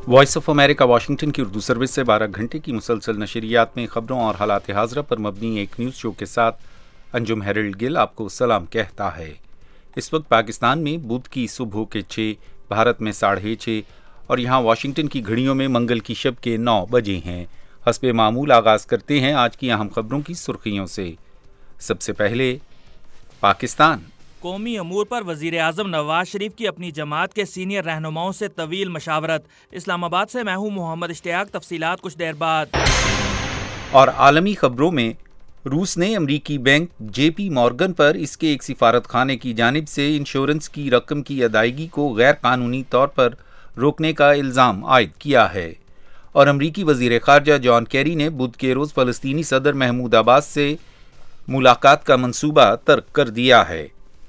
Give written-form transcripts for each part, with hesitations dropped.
Voice of America Washington کی Urdu service سے 12 گھنٹے کی مسلسل نشریات میں خبروں اور حالات حاضرہ پر مبنی ایک نیوز شو کے ساتھ انجم ہیرلڈ گل آپ کو سلام کہتا ہے۔ اس وقت پاکستان میں بدھ کی صبح کے 6، بھارت میں 6:30 اور یہاں واشنگٹن کی گھڑیوں میں منگل کی شب کے 9 بجے ہیں۔ حسب معمول آغاز کرتے ہیں آج کی اہم خبروں کی سرخیوں سے۔ سب سے پہلے پاکستان۔ قومی امور پر وزیر اعظم نواز شریف کی اپنی جماعت کے سینئر رہنماؤں سے طویل مشاورت۔ اسلام آباد سے میں ہوں محمد اشتیاق، تفصیلات کچھ دیر بعد۔ اور عالمی خبروں میں روس نے امریکی بینک جے پی مورگن پر اس کے ایک سفارت خانے کی جانب سے انشورنس کی رقم کی ادائیگی کو غیر قانونی طور پر روکنے کا الزام عائد کیا ہے۔ اور امریکی وزیر خارجہ جان کیری نے بدھ کے روز فلسطینی صدر محمود عباس سے ملاقات کا منصوبہ ترک کر دیا ہے۔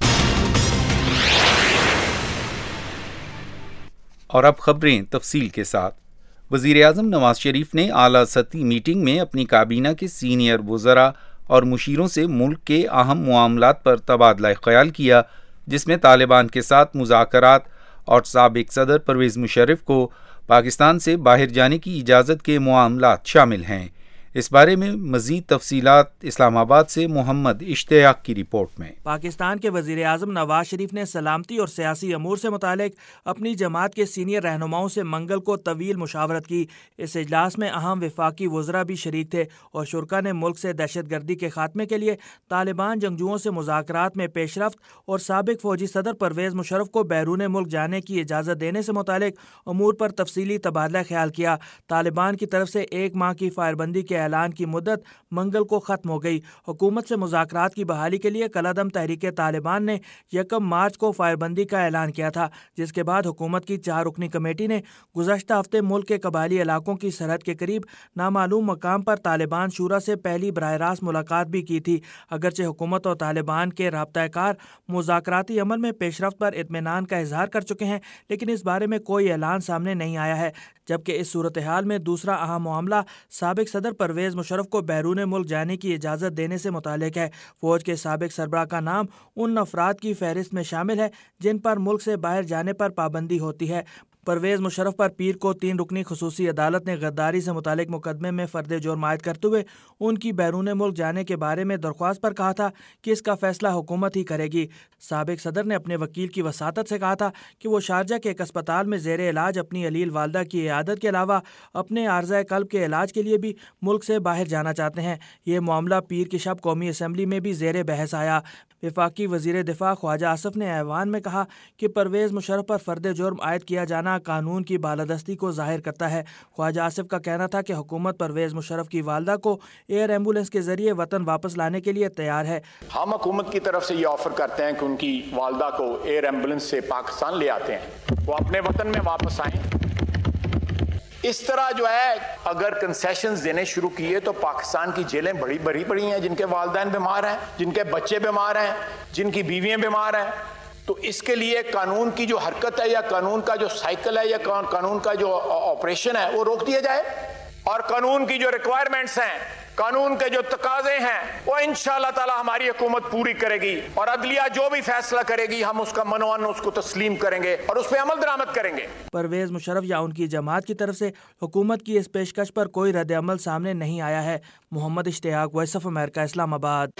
اور اب خبریں تفصیل کے ساتھ۔ وزیر اعظم نواز شریف نے اعلیٰ سطحی میٹنگ میں اپنی کابینہ کے سینئر وزراء اور مشیروں سے ملک کے اہم معاملات پر تبادلہ خیال کیا، جس میں طالبان کے ساتھ مذاکرات اور سابق صدر پرویز مشرف کو پاکستان سے باہر جانے کی اجازت کے معاملات شامل ہیں۔ اس بارے میں مزید تفصیلات اسلام آباد سے محمد اشتیاق کی رپورٹ میں۔ پاکستان کے وزیر اعظم نواز شریف نے سلامتی اور سیاسی امور سے متعلق اپنی جماعت کے سینئر رہنماؤں سے منگل کو طویل مشاورت کی۔ اس اجلاس میں اہم وفاقی وزراء بھی شریک تھے اور شرکاء نے ملک سے دہشت گردی کے خاتمے کے لیے طالبان جنگجوؤں سے مذاکرات میں پیش رفت اور سابق فوجی صدر پرویز مشرف کو بیرون ملک جانے کی اجازت دینے سے متعلق امور پر تفصیلی تبادلہ خیال کیا۔ طالبان کی طرف سے 1 ماہ کی فائر بندی کے اعلان کی مدت منگل کو ختم ہو گئی۔ حکومت سے مذاکرات کی بحالی کے لیے کالعدم تحریک طالبان نے 1 مارچ کو فائر بندی کا اعلان کیا تھا، جس کے بعد حکومت کی 4 رکنی کمیٹی نے گزشتہ ہفتے ملک کے قبائلی علاقوں کی سرحد کے قریب نامعلوم مقام پر طالبان شورا سے پہلی براہ راست ملاقات بھی کی تھی۔ اگرچہ حکومت اور طالبان کے رابطہ کار مذاکراتی عمل میں پیش رفت پر اطمینان کا اظہار کر چکے ہیں، لیکن اس بارے میں کوئی اعلان سامنے نہیں آیا ہے، جبکہ اس صورتحال میں دوسرا اہم معاملہ سابق صدر پرویز مشرف کو بیرون ملک جانے کی اجازت دینے سے متعلق ہے۔ فوج کے سابق سربراہ کا نام ان افراد کی فہرست میں شامل ہے جن پر ملک سے باہر جانے پر پابندی ہوتی ہے۔ پرویز مشرف پر پیر کو 3 رکنی خصوصی عدالت نے غداری سے متعلق مقدمے میں فرد جرم عائد کرتے ہوئے ان کی بیرون ملک جانے کے بارے میں درخواست پر کہا تھا کہ اس کا فیصلہ حکومت ہی کرے گی۔ سابق صدر نے اپنے وکیل کی وساطت سے کہا تھا کہ وہ شارجہ کے ایک اسپتال میں زیر علاج اپنی علیل والدہ کی عیادت کے علاوہ اپنے عارضہ قلب کے علاج کے لیے بھی ملک سے باہر جانا چاہتے ہیں۔ یہ معاملہ پیر کی شب قومی اسمبلی میں بھی زیر بحث آیا۔ وفاقی وزیر دفاع خواجہ آصف نے ایوان میں کہا کہ پرویز مشرف پر فرد جرم عائد کیا جانا قانون کی بالادستی کو ظاہر کرتا ہے۔ خواجہ آصف کا کہنا تھا کہ حکومت پرویز مشرف کی والدہ کو ایئر ایمبولینس کے ذریعے وطن واپس لانے کے لیے تیار ہے۔ ہم حکومت کی طرف سے یہ آفر کرتے ہیں کہ ان کی والدہ کو ایئر ایمبولینس سے پاکستان لے آتے ہیں، وہ اپنے وطن میں واپس آئیں۔ اس طرح جو ہے اگر کنسیشنز دینے شروع کیے تو پاکستان کی جیلیں بڑی ہیں، جن کے والدین بیمار ہیں، جن کے بچے بیمار ہیں، جن کی بیویاں بیمار ہیں، تو اس کے لیے قانون کی جو حرکت ہے یا قانون کا جو سائیکل ہے یا قانون کا جو آپریشن ہے وہ روک دیا جائے، اور قانون کی جو ریکوائرمنٹس ہیں، قانون کے جو تقاضے ہیں، وہ انشاءاللہ تعالی ہماری حکومت پوری کرے گی، اور عدلیہ جو بھی فیصلہ کرے گی ہم اس کا منوان اس کو تسلیم کریں گے اور اس پہ عمل درآمد کریں گے۔ پرویز مشرف یا ان کی جماعت کی طرف سے حکومت کی اس پیشکش پر کوئی رد عمل سامنے نہیں آیا ہے۔ محمد اشتیاق، وائس آف امریکہ، اسلام آباد۔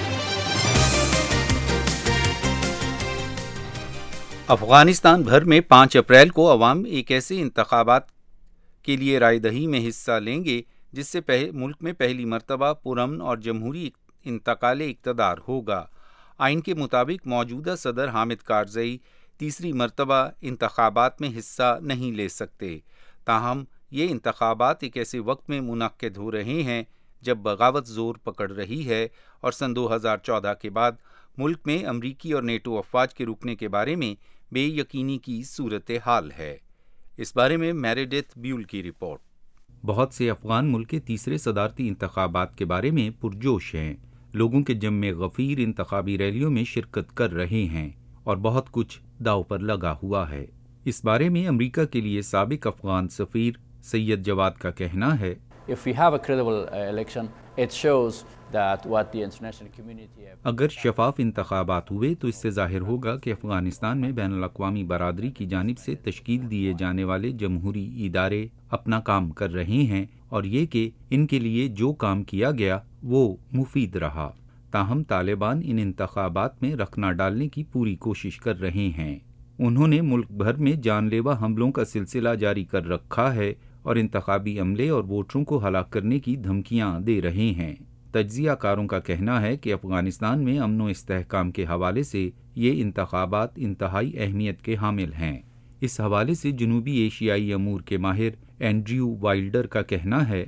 افغانستان بھر میں 5 اپریل کو عوام ایک ایسے انتخابات کے لیے رائے دہی میں حصہ لیں گے جس سے ملک میں پہلی مرتبہ پرامن اور جمہوری انتقال اقتدار ہوگا۔ آئین کے مطابق موجودہ صدر حامد کارزئی تیسری مرتبہ انتخابات میں حصہ نہیں لے سکتے، تاہم یہ انتخابات ایک ایسے وقت میں منعقد ہو رہے ہیں جب بغاوت زور پکڑ رہی ہے اور سن 2014 کے بعد ملک میں امریکی اور نیٹو افواج کے رکنے کے بارے میں بے یقینی کی صورتحال ہے۔ اس بارے میں میریڈتھ بیول کی رپورٹ۔ بہت سے افغان ملک کے تیسرے صدارتی انتخابات کے بارے میں پرجوش ہیں، لوگوں کے جم غفیر انتخابی ریلیوں میں شرکت کر رہے ہیں اور بہت کچھ داؤ پر لگا ہوا ہے۔ اس بارے میں امریکہ کے لیے سابق افغان سفیر سید جواد کا کہنا ہے، If we have a credible election, it shows اگر شفاف انتخابات ہوئے تو اس سے ظاہر ہوگا کہ افغانستان میں بین الاقوامی برادری کی جانب سے تشکیل دیے جانے والے جمہوری ادارے اپنا کام کر رہے ہیں اور یہ کہ ان کے لیے جو کام کیا گیا وہ مفید رہا۔ تاہم طالبان ان انتخابات میں رخنہ ڈالنے کی پوری کوشش کر رہے ہیں۔ انہوں نے ملک بھر میں جان لیوا حملوں کا سلسلہ جاری کر رکھا ہے اور انتخابی عملے اور ووٹروں کو ہلاک کرنے کی دھمکیاں دے رہے ہیں۔ تجزیہ کاروں کا کہنا ہے کہ افغانستان میں امن و استحکام کے حوالے سے یہ انتخابات انتہائی اہمیت کے حامل ہیں۔ اس حوالے سے جنوبی ایشیائی امور کے ماہر اینڈریو وائلڈر کا کہنا ہے،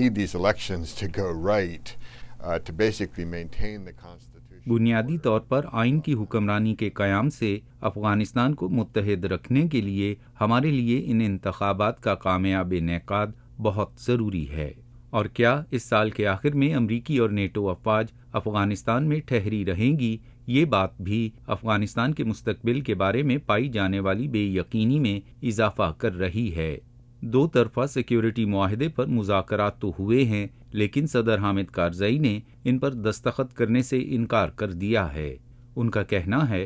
بنیادی طور پر آئین کی حکمرانی کے قیام سے افغانستان کو متحد رکھنے کے لیے ہمارے لیے ان انتخابات کا کامیاب انعقاد بہت ضروری ہے۔ اور کیا اس سال کے آخر میں امریکی اور نیٹو افواج افغانستان میں ٹھہری رہیں گی؟ یہ بات بھی افغانستان کے مستقبل کے بارے میں پائی جانے والی بے یقینی میں اضافہ کر رہی ہے۔ دو طرفہ سیکیورٹی معاہدے پر مذاکرات تو ہوئے ہیں، لیکن صدر حامد کارزئی نے ان پر دستخط کرنے سے انکار کر دیا ہے۔ ان کا کہنا ہے،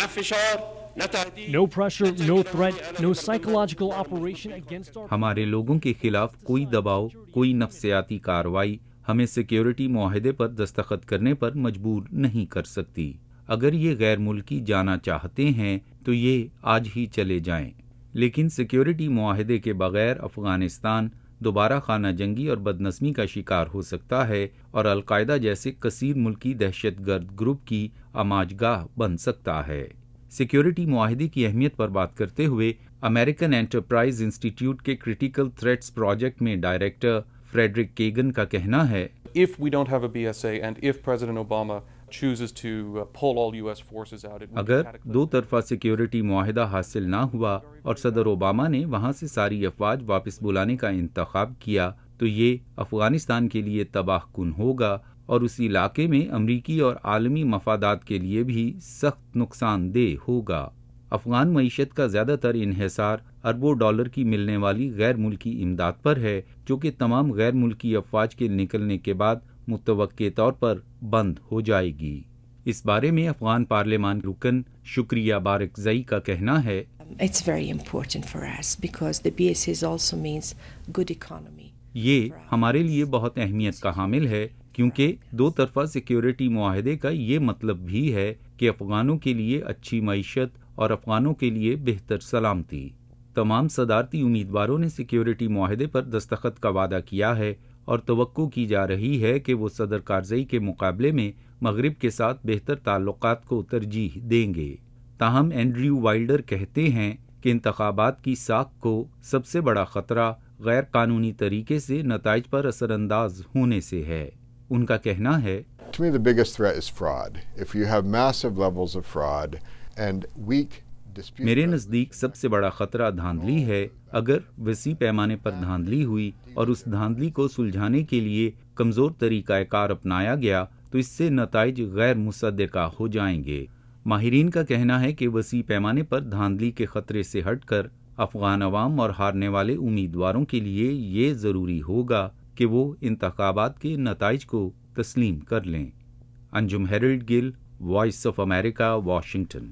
ہمارے لوگوں کے خلاف کوئی دباؤ، کوئی نفسیاتی کارروائی ہمیں سیکیورٹی معاہدے پر دستخط کرنے پر مجبور نہیں کر سکتی۔ اگر یہ غیر ملکی جانا چاہتے ہیں تو یہ آج ہی چلے جائیں، لیکن سیکیورٹی معاہدے کے بغیر افغانستان دوبارہ خانہ جنگی اور بدنظمی کا شکار ہو سکتا ہے اور القاعدہ جیسے کثیر ملکی دہشت گرد گروپ کی آماج گاہ بن سکتا ہے۔ سیکیورٹی معاہدے کی اہمیت پر بات کرتے ہوئے امریکن انٹرپرائز انسٹیٹیوٹ کے کرٹیکل تھریٹس پروجیکٹ میں ڈائریکٹر فریڈرک کیگن کا کہنا ہے، If we don't have a BSA and if President Obama chooses to pull all US forces out, اگر دو طرفہ سیکیورٹی معاہدہ حاصل نہ ہوا اور صدر اوباما نے وہاں سے ساری افواج واپس بلانے کا انتخاب کیا تو یہ افغانستان کے لیے تباہ کن ہوگا اور اس علاقے میں امریکی اور عالمی مفادات کے لیے بھی سخت نقصان دہ ہوگا۔ افغان معیشت کا زیادہ تر انحصار اربوں ڈالر کی ملنے والی غیر ملکی امداد پر ہے، جو کہ تمام غیر ملکی افواج کے نکلنے کے بعد متوقع طور پر بند ہو جائے گی۔ اس بارے میں افغان پارلیمان رکن شکریہ بارکزئی کا کہنا ہے، It's very important for us because the BSA also means good economy. یہ ہمارے لیے بہت اہمیت کا حامل ہے کیونکہ دو طرفہ سیکیورٹی معاہدے کا یہ مطلب بھی ہے کہ افغانوں کے لیے اچھی معیشت اور افغانوں کے لیے بہتر سلامتی۔ تمام صدارتی امیدواروں نے سیکیورٹی معاہدے پر دستخط کا وعدہ کیا ہے اور توقع کی جا رہی ہے کہ وہ صدر کارزئی کے مقابلے میں مغرب کے ساتھ بہتر تعلقات کو ترجیح دیں گے۔ تاہم اینڈریو وائلڈر کہتے ہیں کہ انتخابات کی ساکھ کو سب سے بڑا خطرہ غیر قانونی طریقے سے نتائج پر اثر انداز ہونے سے ہے۔ ان کا کہنا ہے، To me, the biggest threat is fraud. If you have massive levels of fraud and weak dispute. میرے نزدیک سب سے بڑا خطرہ دھاندلی ہے۔ اگر وسیع پیمانے پر دھاندلی ہوئی اور اس دھاندلی کو سلجھانے کے لیے کمزور طریقہ کار اپنایا گیا تو اس سے نتائج غیر مصدقہ ہو جائیں گے۔ ماہرین کا کہنا ہے کہ وسیع پیمانے پر دھاندلی کے خطرے سے ہٹ کر افغان عوام اور ہارنے والے امیدواروں کے لیے یہ ضروری ہوگا کہ وہ انتخابات کے نتائج کو تسلیم کر لیں۔ Anjum Harold Gill, Voice of America, Washington.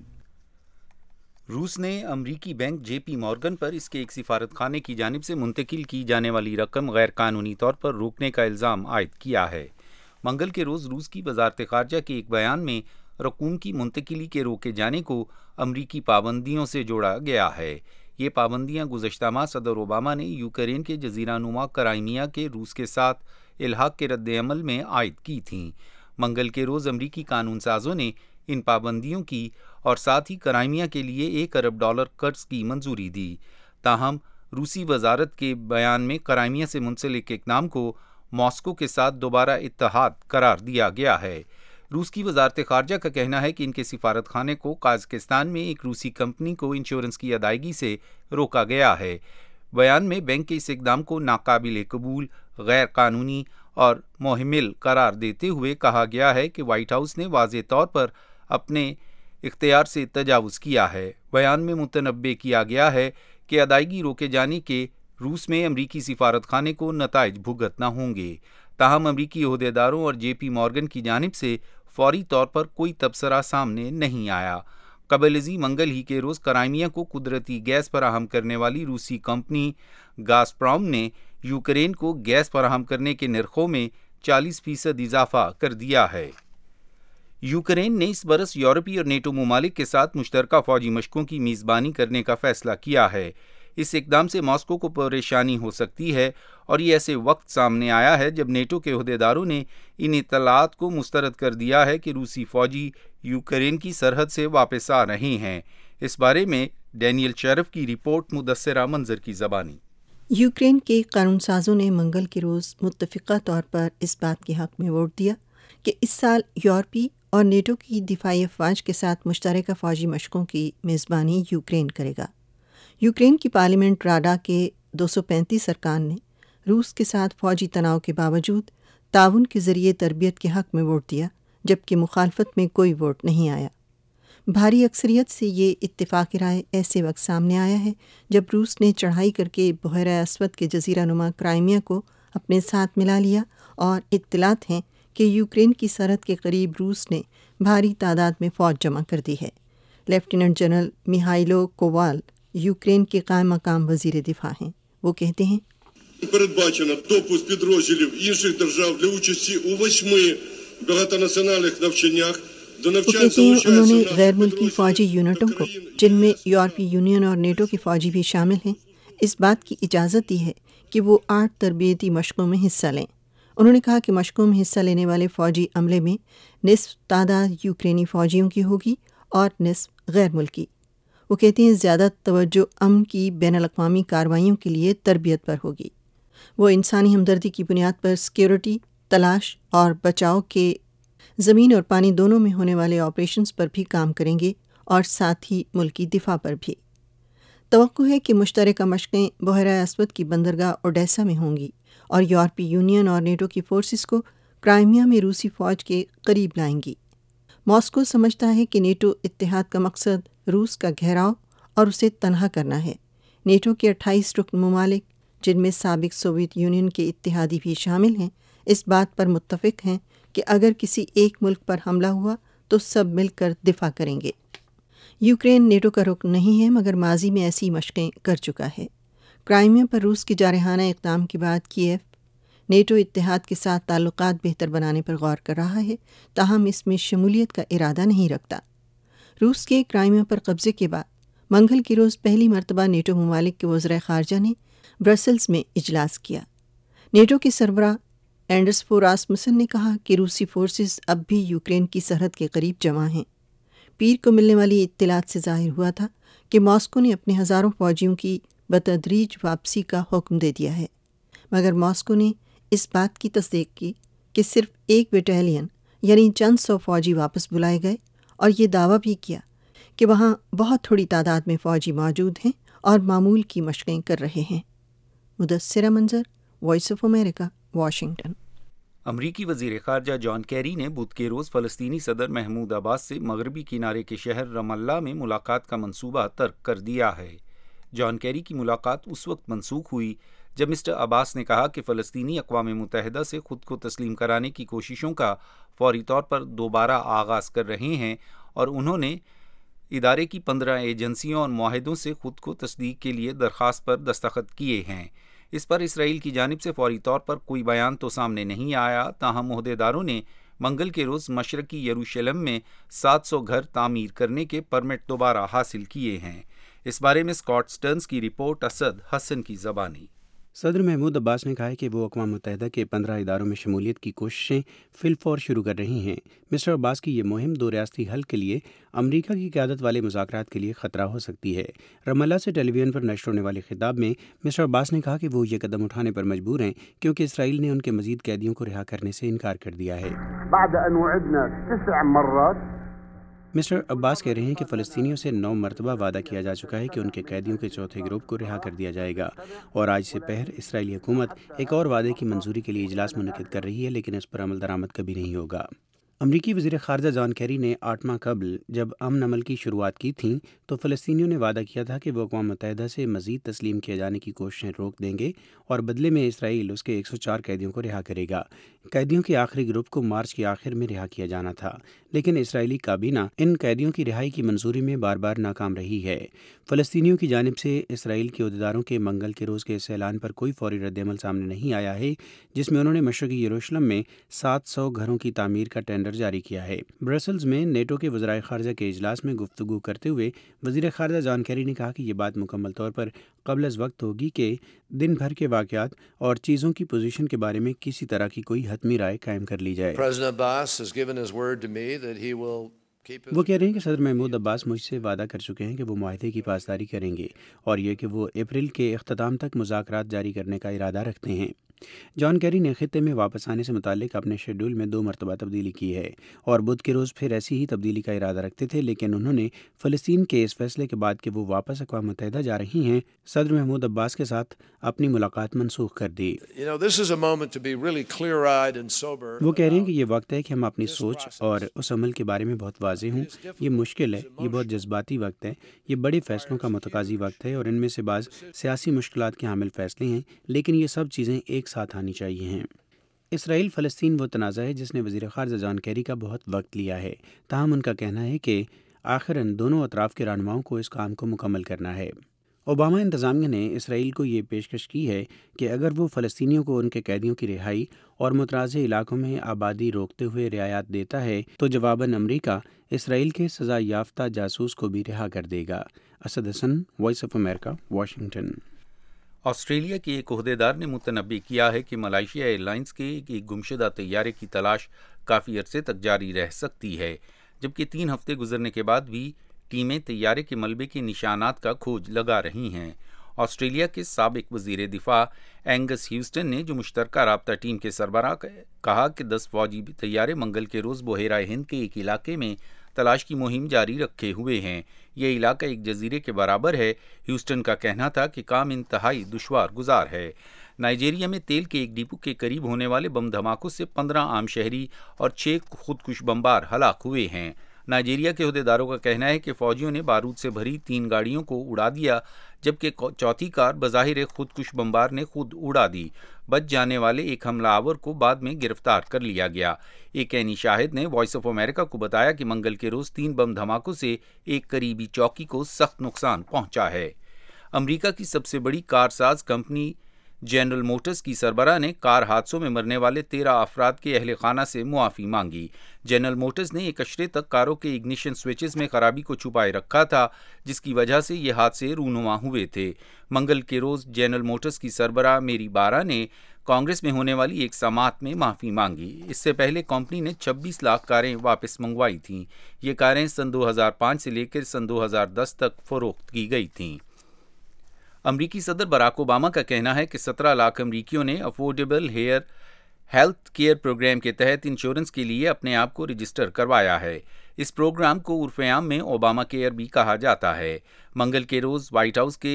روس نے امریکی بینک جے پی مورگن پر اس کے ایک سفارت خانے کی جانب سے منتقل کی جانے والی رقم غیر قانونی طور پر روکنے کا الزام عائد کیا ہے۔ منگل کے روز روس کی وزارت خارجہ کے ایک بیان میں رقوم کی منتقلی کے روکے جانے کو امریکی پابندیوں سے جوڑا گیا ہے۔ یہ پابندیاں گزشتہ ماہ صدر اوباما نے یوکرین کے جزیرہ نما کرائمیا کے روس کے ساتھ الحاق کے رد عمل میں عائد کی تھیں۔ منگل کے روز امریکی قانون سازوں نے ان پابندیوں کی اور ساتھ ہی کرائمیا کے لیے $1 ارب قرض کی منظوری دی۔ تاہم روسی وزارت کے بیان میں کرائمیا سے منسلک اقدام کو ماسکو کے ساتھ دوبارہ اتحاد قرار دیا گیا ہے۔ روس کی وزارت خارجہ کا کہنا ہے کہ ان کے سفارت خانے کو قازقستان میں ایک روسی کمپنی کو انشورنس کی ادائیگی سے روکا گیا ہے۔ بیان میں بینک کے اس اقدام کو ناقابل قبول، غیر قانونی اور مہمل قرار دیتے ہوئے کہا گیا ہے کہ وائٹ ہاؤس نے واضح طور پر اپنے اختیار سے تجاوز کیا ہے۔ بیان میں متنبہ کیا گیا ہے کہ ادائیگی روکے جانے کے روس میں امریکی سفارت خانے کو نتائج بھگتنا ہوں گے۔ تاہم امریکی عہدیداروں اور جے پی مورگن کی جانب سے فوری طور پر کوئی تبصرہ سامنے نہیں آیا۔ قبل ازیں منگل ہی کے روز کرائمیا کو قدرتی گیس فراہم کرنے والی روسی کمپنی گازپروم نے یوکرین کو گیس فراہم کرنے کے نرخوں میں 40% اضافہ کر دیا ہے۔ یوکرین نے اس برس یورپی اور نیٹو ممالک کے ساتھ مشترکہ فوجی مشقوں کی میزبانی کرنے کا فیصلہ کیا ہے۔ اس اقدام سے ماسکو کو پریشانی ہو سکتی ہے اور یہ ایسے وقت سامنے آیا ہے جب نیٹو کے عہدیداروں نے ان اطلاعات کو مسترد کر دیا ہے کہ روسی فوجی یوکرین کی سرحد سے واپس آ رہے ہیں۔ اس بارے میں ڈینیل شرف کی رپورٹ، مدثرہ منظر کی زبانی۔ یوکرین کے قانون سازوں نے منگل کے روز متفقہ طور پر اس بات کے حق میں ووٹ دیا کہ اس سال یورپی اور نیٹو کی دفاعی افواج کے ساتھ مشترکہ فوجی مشقوں کی میزبانی یوکرین کرے گا۔ یوکرین کی پارلیمنٹ راڈا کے 235 ارکان نے روس کے ساتھ فوجی تناؤ کے باوجود تعاون کے ذریعے تربیت کے حق میں ووٹ دیا، جبکہ مخالفت میں کوئی ووٹ نہیں آیا۔ بھاری اکثریت سے یہ اتفاق رائے ایسے وقت سامنے آیا ہے جب روس نے چڑھائی کر کے بحیرہ اسود کے جزیرہ نما کرائمیا کو اپنے ساتھ ملا لیا، اور اطلاعات ہیں کہ یوکرین کی سرحد کے قریب روس نے بھاری تعداد میں فوج جمع کر دی ہے۔ Lieutenant general Mykhailo Koval Ukraine کے قائم مقام وزیر دفاع ہیں۔ وہ کہتے ہیں передбачено допуск підрозділів інших держав для участі у 8 багатонаціональних навчаннях. وہ کہتے ہیں انہوں نے غیر ملکی فوجی یونٹوں کو، جن میں یورپی یونین اور نیٹو کے فوجی بھی شامل ہیں، اس بات کی اجازت دی ہے کہ وہ 8 تربیتی مشقوں میں حصہ لیں۔ انہوں نے کہا کہ مشقوں میں حصہ لینے والے فوجی عملے میں نصف تعداد یوکرینی فوجیوں کی ہوگی اور نصف غیر ملکی۔ وہ کہتے ہیں زیادہ توجہ امن کی بین الاقوامی کارروائیوں کے لیے تربیت پر ہوگی۔ وہ انسانی ہمدردی کی بنیاد پر سیکیورٹی، تلاش اور بچاؤ کے زمین اور پانی دونوں میں ہونے والے آپریشنز پر بھی کام کریں گے، اور ساتھ ہی ملکی دفاع پر بھی۔ توقع ہے کہ مشترکہ مشقیں بحیرہ اسود کی بندرگاہ اوڈیسا میں ہوں گی اور یورپی یونین اور نیٹو کی فورسز کو کرائمیا میں روسی فوج کے قریب لائیں گی۔ ماسکو سمجھتا ہے کہ نیٹو اتحاد کا مقصد روس کا گھیراؤ اور اسے تنہا کرنا ہے۔ نیٹو کے 28 رکن ممالک، جن میں سابق سوویت یونین کے اتحادی بھی شامل ہیں، اس بات پر متفق ہیں کہ اگر کسی ایک ملک پر حملہ ہوا تو سب مل کر دفاع کریں گے۔ یوکرین نیٹو کا رکن نہیں ہے، مگر ماضی میں ایسی مشقیں کر چکا ہے۔ کرائمیا پر روس کے جارحانہ اقدام کے بعد کیف نیٹو اتحاد کے ساتھ تعلقات بہتر بنانے پر غور کر رہا ہے، تاہم اس میں شمولیت کا ارادہ نہیں رکھتا۔ روس کے کرائمیا پر قبضے کے بعد منگل کے روز پہلی مرتبہ نیٹو ممالک کے وزرائے خارجہ نے برسلز میں اجلاس کیا۔ نیٹو کے سربراہ اینڈرس فو راسمسن نے کہا کہ روسی فورسز اب بھی یوکرین کی سرحد کے قریب جمع ہیں۔ پیر کو ملنے والی اطلاعات سے ظاہر ہوا تھا کہ ماسکو نے اپنے ہزاروں فوجیوں کی بتدریج واپسی کا حکم دے دیا ہے، مگر ماسکو نے اس بات کی تصدیق کی کہ صرف ایک بٹالین یعنی چند سو فوجی واپس بلائے گئے، اور یہ دعویٰ بھی کیا کہ وہاں بہت تھوڑی تعداد میں فوجی موجود ہیں اور معمول کی مشقیں کر رہے ہیں۔ مدثرہ منظر، وائس آف امریکہ، واشنگٹن۔ امریکی وزیر خارجہ جان کیری نے بدھ کے روز فلسطینی صدر محمود عباس سے مغربی کنارے کے شہر رام اللہ میں ملاقات کا منصوبہ ترک کر دیا ہے۔ جان کیری کی ملاقات اس وقت منسوخ ہوئی جب مسٹر عباس نے کہا کہ فلسطینی اقوام متحدہ سے خود کو تسلیم کرانے کی کوششوں کا فوری طور پر دوبارہ آغاز کر رہے ہیں، اور انہوں نے ادارے کی 15 ایجنسیوں اور معاہدوں سے خود کو تصدیق کے لیے درخواست پر دستخط کیے ہیں۔ اس پر اسرائیل کی جانب سے فوری طور پر کوئی بیان تو سامنے نہیں آیا، تاہم عہدیداروں نے منگل کے روز مشرقی یروشلم میں 700 گھر تعمیر کرنے کے پرمٹ دوبارہ حاصل کیے ہیں۔ اس بارے میں اسکاٹ سٹرنز کی رپورٹ، اسد حسن کی زبانی۔ صدر محمود عباس نے کہا ہے کہ وہ اقوام متحدہ کے 15 اداروں میں شمولیت کی کوششیں فی الفور شروع کر رہی ہیں۔ مسٹر عباس کی یہ مہم 2 ریاستی حل کے لیے امریکہ کی قیادت والے مذاکرات کے لیے خطرہ ہو سکتی ہے۔ رام اللہ سے ٹیلی ویژن پر نشر ہونے والے خطاب میں مسٹر عباس نے کہا کہ وہ یہ قدم اٹھانے پر مجبور ہیں کیونکہ اسرائیل نے ان کے مزید قیدیوں کو رہا کرنے سے انکار کر دیا ہے۔ مسٹر عباس کہہ رہے ہیں کہ فلسطینیوں سے 9 مرتبہ وعدہ کیا جا چکا ہے کہ ان کے قیدیوں کے چوتھے گروپ کو رہا کر دیا جائے گا، اور آج سے پہر اسرائیلی حکومت ایک اور وعدے کی منظوری کے لیے اجلاس منعقد کر رہی ہے، لیکن اس پر عمل درآمد کبھی نہیں ہوگا۔ امریکی وزیر خارجہ جان کیری نے 8 ماہ قبل جب امن عمل کی شروعات کی تھیں تو فلسطینیوں نے وعدہ کیا تھا کہ وہ اقوام متحدہ سے مزید تسلیم کیے جانے کی کوششیں روک دیں گے اور بدلے میں اسرائیل اس کے 104 قیدیوں کو رہا کرے گا۔ قیدیوں کے آخری گروپ کو مارچ کے آخر میں رہا کیا جانا تھا، لیکن اسرائیلی کابینہ ان قیدیوں کی رہائی کی منظوری میں بار بار ناکام رہی ہے۔ فلسطینیوں کی جانب سے اسرائیل کے عہدیداروں کے منگل کے روز کے اس اعلان پر کوئی فوری رد عمل سامنے نہیں آیا ہے، جس میں انہوں نے مشرقی یروشلم میں 700 گھروں کی تعمیر کا ٹینڈر جاری کیا ہے۔ برسلز میں نیٹو کے وزرائے خارجہ کے اجلاس میں گفتگو کرتے ہوئے وزیر خارجہ جان کیری نے کہا کہ یہ بات مکمل طور پر قبل از وقت ہوگی کہ دن بھر کے واقعات اور چیزوں کی پوزیشن کے بارے میں کسی طرح کی کوئی حتمی رائے قائم کر لی جائے۔ وہ کہہ رہے ہیں کہ صدر محمود عباس مجھ سے وعدہ کر چکے ہیں کہ وہ معاہدے کی پاسداری کریں گے اور یہ کہ وہ اپریل کے اختتام تک مذاکرات جاری کرنے کا ارادہ رکھتے ہیں۔ جان کیری نے خطے میں واپس آنے سے متعلق اپنے شیڈول میں 2 مرتبہ تبدیلی کی ہے اور بدھ کے روز پھر ایسی ہی تبدیلی کا ارادہ رکھتے تھے، لیکن انہوں نے فلسطین کے اس فیصلے کے بعد کہ وہ واپس اقوام متحدہ جا رہی ہیں صدر محمود عباس کے ساتھ اپنی ملاقات منسوخ کر دی۔ وہ کہہ رہے ہیں کہ یہ وقت ہے کہ ہم اپنی سوچ اور اس عمل کے بارے میں بہت واضح ہوں۔ یہ مشکل ہے، یہ بہت جذباتی وقت ہے، یہ بڑے فیصلوں کا متقاضی وقت ہے اور ان میں سے بعض سیاسی مشکلات کے حامل فیصلے ہیں، لیکن یہ سب چیزیں ایک ساتھ آنی چاہیے ہیں۔ اسرائیل فلسطین وہ تنازع ہے جس نے وزیر خارجہ جان کیری کا بہت وقت لیا ہے، تاہم ان کا کہنا ہے کہ آخراً دونوں اطراف کے رہنماؤں کو اس کام کو مکمل کرنا ہے۔ اوباما انتظامیہ نے اسرائیل کو یہ پیشکش کی ہے کہ اگر وہ فلسطینیوں کو ان کے قیدیوں کی رہائی اور متنازع علاقوں میں آبادی روکتے ہوئے رعایت دیتا ہے تو جواباً امریکہ اسرائیل کے سزا یافتہ جاسوس کو بھی رہا کر دے گا۔ Asad Hasan, Voice of America, Washington. Australia کے ایک عہدیدار نے متنبع کیا ہے کہ ملائیشیا ایئر لائنز کے ایک گمشدہ طیارے کی تلاش کافی عرصے تک جاری رہ سکتی ہے، جبکہ 3 ہفتے گزرنے کے بعد بھی ٹیمیں طیارے کے ملبے کے نشانات کا کھوج لگا رہی ہیں۔ آسٹریلیا کے سابق وزیر دفاع اینگس ہیوسٹن نے جو مشترکہ رابطہ ٹیم کے سربراہ کہا کہ 10 فوجی طیارے منگل کے روز بحیرہ ہند کے ایک علاقے میں تلاش کی مہم جاری رکھے ہوئے ہیں۔ یہ علاقہ ایک جزیرے کے برابر ہے۔ ہیوسٹن کا کہنا تھا کہ کام انتہائی دشوار گزار ہے۔ نائجیریا میں تیل کے ایک ڈپو کے قریب ہونے والے بم دھماکوں سے 15 عام شہری اور 6 خودکش بمبار ہلاک ہوئے ہیں۔ نائجیریا کے عہدیداروں کا کہنا ہے کہ فوجیوں نے بارود سے بھری 3 گاڑیوں کو اڑا دیا، جبکہ چوتھی کار بظاہر خودکش بمبار نے خود اڑا دی۔ بچ جانے والے ایک حملہ آور کو بعد میں گرفتار کر لیا گیا۔ ایک عینی شاہد نے وائس آف امریکہ کو بتایا کہ منگل کے روز 3 بم دھماکوں سے ایک قریبی چوکی کو سخت نقصان پہنچا ہے۔ امریکہ کی سب سے بڑی کار ساز کمپنی جنرل موٹرز کی سربراہ نے کار حادثوں میں مرنے والے 13 افراد کے اہل خانہ سے معافی مانگی۔ جنرل موٹرز نے ایک عشرے تک کاروں کے اگنیشن سوئچز میں خرابی کو چھپائے رکھا تھا، جس کی وجہ سے یہ حادثے رونما ہوئے تھے۔ منگل کے روز جنرل موٹرز کی سربراہ میری بارا نے کانگریس میں ہونے والی ایک سماعت میں معافی مانگی۔ اس سے پہلے کمپنی نے 26 لاکھ کاریں واپس منگوائی تھیں۔ یہ کاریں سن 2005 سے لے کر سن 2010 تک فروخت کی گئی تھیں۔ امریکی صدر براک اوباما کا کہنا ہے کہ 17 لاکھ امریکیوں نے افورڈیبل ہیلتھ کیئر پروگرام کے تحت انشورنس کے لیے اپنے آپ کو رجسٹر کروایا ہے۔ اس پروگرام کو عرف عام میں اوباما کیئر بھی کہا جاتا ہے۔ منگل کے روز وائٹ ہاؤس کے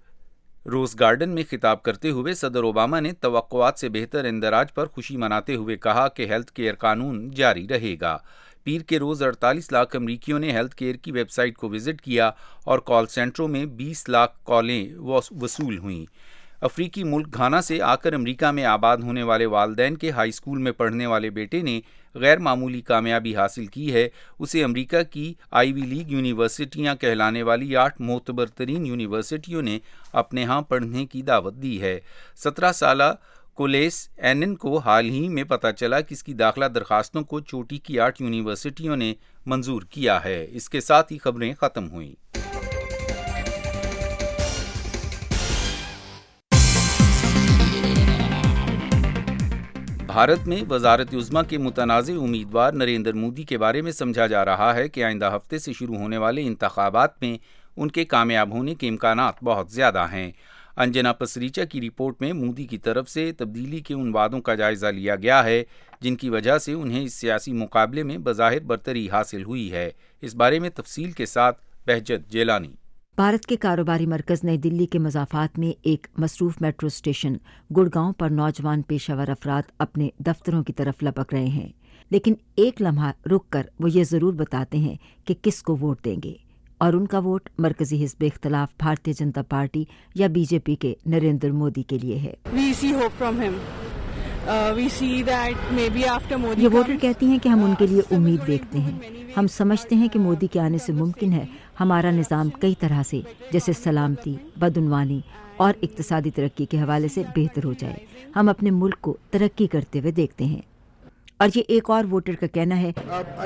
روز گارڈن میں خطاب کرتے ہوئے صدر اوباما نے توقعات سے بہتر اندراج پر خوشی مناتے ہوئے کہا کہ ہیلتھ کیئر قانون جاری رہے گا۔ پیر کے روز 48 لاکھ امریکیوں نے ہیلتھ کیئر کی ویب سائٹ کو وزٹ کیا اور کال سینٹروں میں 20 لاکھ کالیں وصول ہوئیں۔ افریقی ملک گھانا سے آ کر امریکہ میں آباد ہونے والے والدین کے ہائی اسکول میں پڑھنے والے بیٹے نے غیر معمولی کامیابی حاصل کی ہے۔ اسے امریکہ کی آئی وی لیگ یونیورسٹیاں کہلانے والی 8 معتبر ترین یونیورسٹیوں نے اپنے ہاں پڑھنے کی دعوت دی ہے۔ 17 سالہ کولیس اینن کو حال ہی میں پتہ چلا کہ اس کی داخلہ درخواستوں کو چوٹی کی 8 یونیورسٹیوں نے منظور کیا ہے۔ اس کے ساتھ ہی خبریں ختم ہوئیں۔ بھارت میں وزارت عظمیٰ کے متنازع امیدوار نریندر مودی کے بارے میں سمجھا جا رہا ہے کہ آئندہ ہفتے سے شروع ہونے والے انتخابات میں ان کے کامیاب ہونے کے امکانات بہت زیادہ ہیں۔ انجنا پسریچا کی رپورٹ میں مودی کی طرف سے تبدیلی کے ان وعدوں کا جائزہ لیا گیا ہے جن کی وجہ سے انہیں اس سیاسی مقابلے میں بظاہر برتری حاصل ہوئی ہے۔ اس بارے میں تفصیل کے ساتھ بہجت جیلانی۔ بھارت کے کاروباری مرکز نئی دلی کے مضافات میں ایک مصروف میٹرو اسٹیشن گڑگاؤں پر نوجوان پیشہ ور افراد اپنے دفتروں کی طرف لپک رہے ہیں۔ لیکن ایک لمحہ رک کر وہ یہ ضرور بتاتے ہیں کہ کس کو ووٹ دیں گے، اور ان کا ووٹ مرکزی حزب اختلاف بھارتیہ جنتا پارٹی یا بی جے پی کے نریندر مودی کے لیے ہے۔ یہ ووٹر کہتی ہیں کہ ہم ان کے لیے امید دیکھتے ہیں، ہم سمجھتے ہیں کہ مودی کے آنے سے ممکن ہے ہمارا نظام کئی طرح سے، جیسے سلامتی، بدعنوانی اور اقتصادی ترقی کے حوالے سے بہتر ہو جائے۔ ہم اپنے ملک کو ترقی کرتے ہوئے دیکھتے ہیں۔ اور یہ ایک اور ووٹر کا کہنا ہے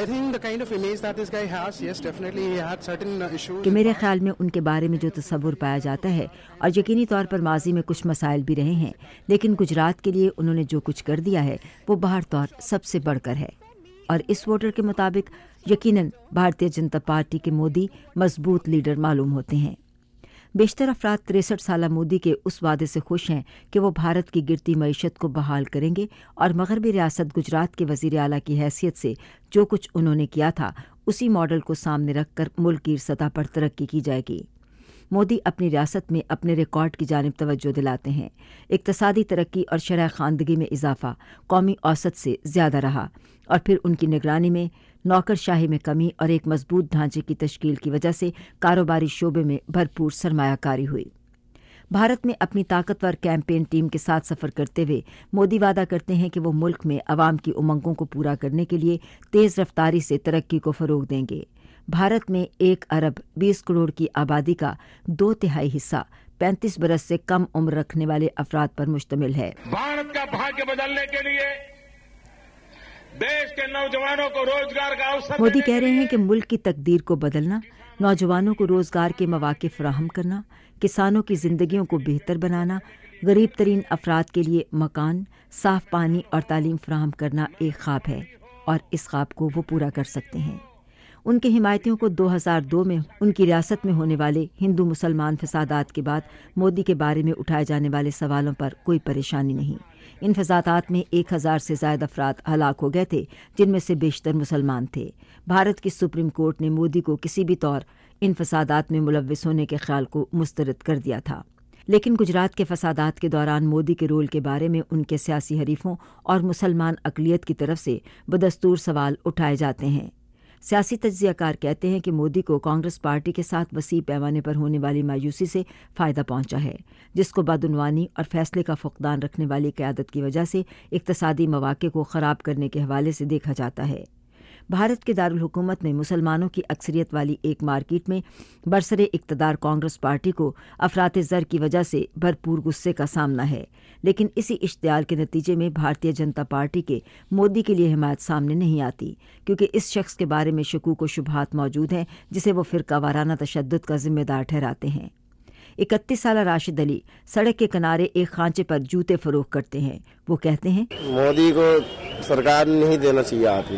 کہ میرے خیال میں ان کے بارے میں جو تصور پایا جاتا ہے، اور یقینی طور پر ماضی میں کچھ مسائل بھی رہے ہیں، لیکن گجرات کے لیے انہوں نے جو کچھ کر دیا ہے وہ باہر طور سب سے بڑھ کر ہے۔ اور اس ووٹر کے مطابق یقیناً بھارتیہ جنتا پارٹی کے مودی مضبوط لیڈر معلوم ہوتے ہیں۔ بیشتر افراد 63 سالہ مودی کے اس وعدے سے خوش ہیں کہ وہ بھارت کی گرتی معیشت کو بحال کریں گے، اور مغربی ریاست گجرات کے وزیر اعلیٰ کی حیثیت سے جو کچھ انہوں نے کیا تھا اسی ماڈل کو سامنے رکھ کر ملک کی سطح پر ترقی کی جائے گی۔ مودی اپنی ریاست میں اپنے ریکارڈ کی جانب توجہ دلاتے ہیں۔ اقتصادی ترقی اور شرح خواندگی میں اضافہ قومی اوسط سے زیادہ رہا، اور پھر ان کی نگرانی میں نوکر شاہی میں کمی اور ایک مضبوط ڈھانچے کی تشکیل کی وجہ سے کاروباری شعبے میں بھرپور سرمایہ کاری ہوئی۔ بھارت میں اپنی طاقتور کیمپین ٹیم کے ساتھ سفر کرتے ہوئے مودی وعدہ کرتے ہیں کہ وہ ملک میں عوام کی امنگوں کو پورا کرنے کے لیے تیز رفتاری سے ترقی کو فروغ دیں گے۔ بھارت میں 1 ارب 20 کروڑ کی آبادی کا 2/3 حصہ 35 برس سے کم عمر رکھنے والے افراد پر مشتمل ہے۔ بھارت کا بھاگیہ بدلنے کے لیے دیش کے نوجوانوں کو روزگار کا اوسر مودی کہہ رہے ہیں کہ ملک کی تقدیر کو بدلنا، نوجوانوں کو روزگار کے مواقع فراہم کرنا، کسانوں کی زندگیوں کو بہتر بنانا، غریب ترین افراد کے لیے مکان، صاف پانی اور تعلیم فراہم کرنا ایک خواب ہے، اور اس خواب کو وہ پورا کر سکتے ہیں۔ ان کے حمایتیوں کو 2002 میں ان کی ریاست میں ہونے والے ہندو مسلمان فسادات کے بعد مودی کے بارے میں اٹھائے جانے والے سوالوں پر کوئی پریشانی نہیں۔ ان فسادات میں 1000 سے زائد افراد ہلاک ہو گئے تھے، جن میں سے بیشتر مسلمان تھے۔ بھارت کی سپریم کورٹ نے مودی کو کسی بھی طور ان فسادات میں ملوث ہونے کے خیال کو مسترد کر دیا تھا، لیکن گجرات کے فسادات کے دوران مودی کے رول کے بارے میں ان کے سیاسی حریفوں اور مسلمان اقلیت کی طرف سے بدستور سوال اٹھائے جاتے ہیں۔ سیاسی تجزیہ کار کہتے ہیں کہ مودی کو کانگریس پارٹی کے ساتھ وسیع پیمانے پر ہونے والی مایوسی سے فائدہ پہنچا ہے، جس کو بدعنوانی اور فیصلے کا فقدان رکھنے والی قیادت کی وجہ سے اقتصادی مواقع کو خراب کرنے کے حوالے سے دیکھا جاتا ہے۔ بھارت کے دارالحکومت میں مسلمانوں کی اکثریت والی ایک مارکیٹ میں برسر اقتدار کانگریس پارٹی کو افراط زر کی وجہ سے بھرپور غصے کا سامنا ہے، لیکن اسی اشتعال کے نتیجے میں بھارتیہ جنتا پارٹی کے مودی کے لیے حمایت سامنے نہیں آتی، کیونکہ اس شخص کے بارے میں شکوک و شبہات موجود ہیں جسے وہ فرقہ وارانہ تشدد کا ذمہ دار ٹھہراتے ہیں۔ 31 سالہ راشد علی سڑک کے کنارے ایک خانچے پر جوتے فروخت کرتے ہیں۔ وہ کہتے ہیں مودی کو سرکار نہیں دینا چاہیے آدمی،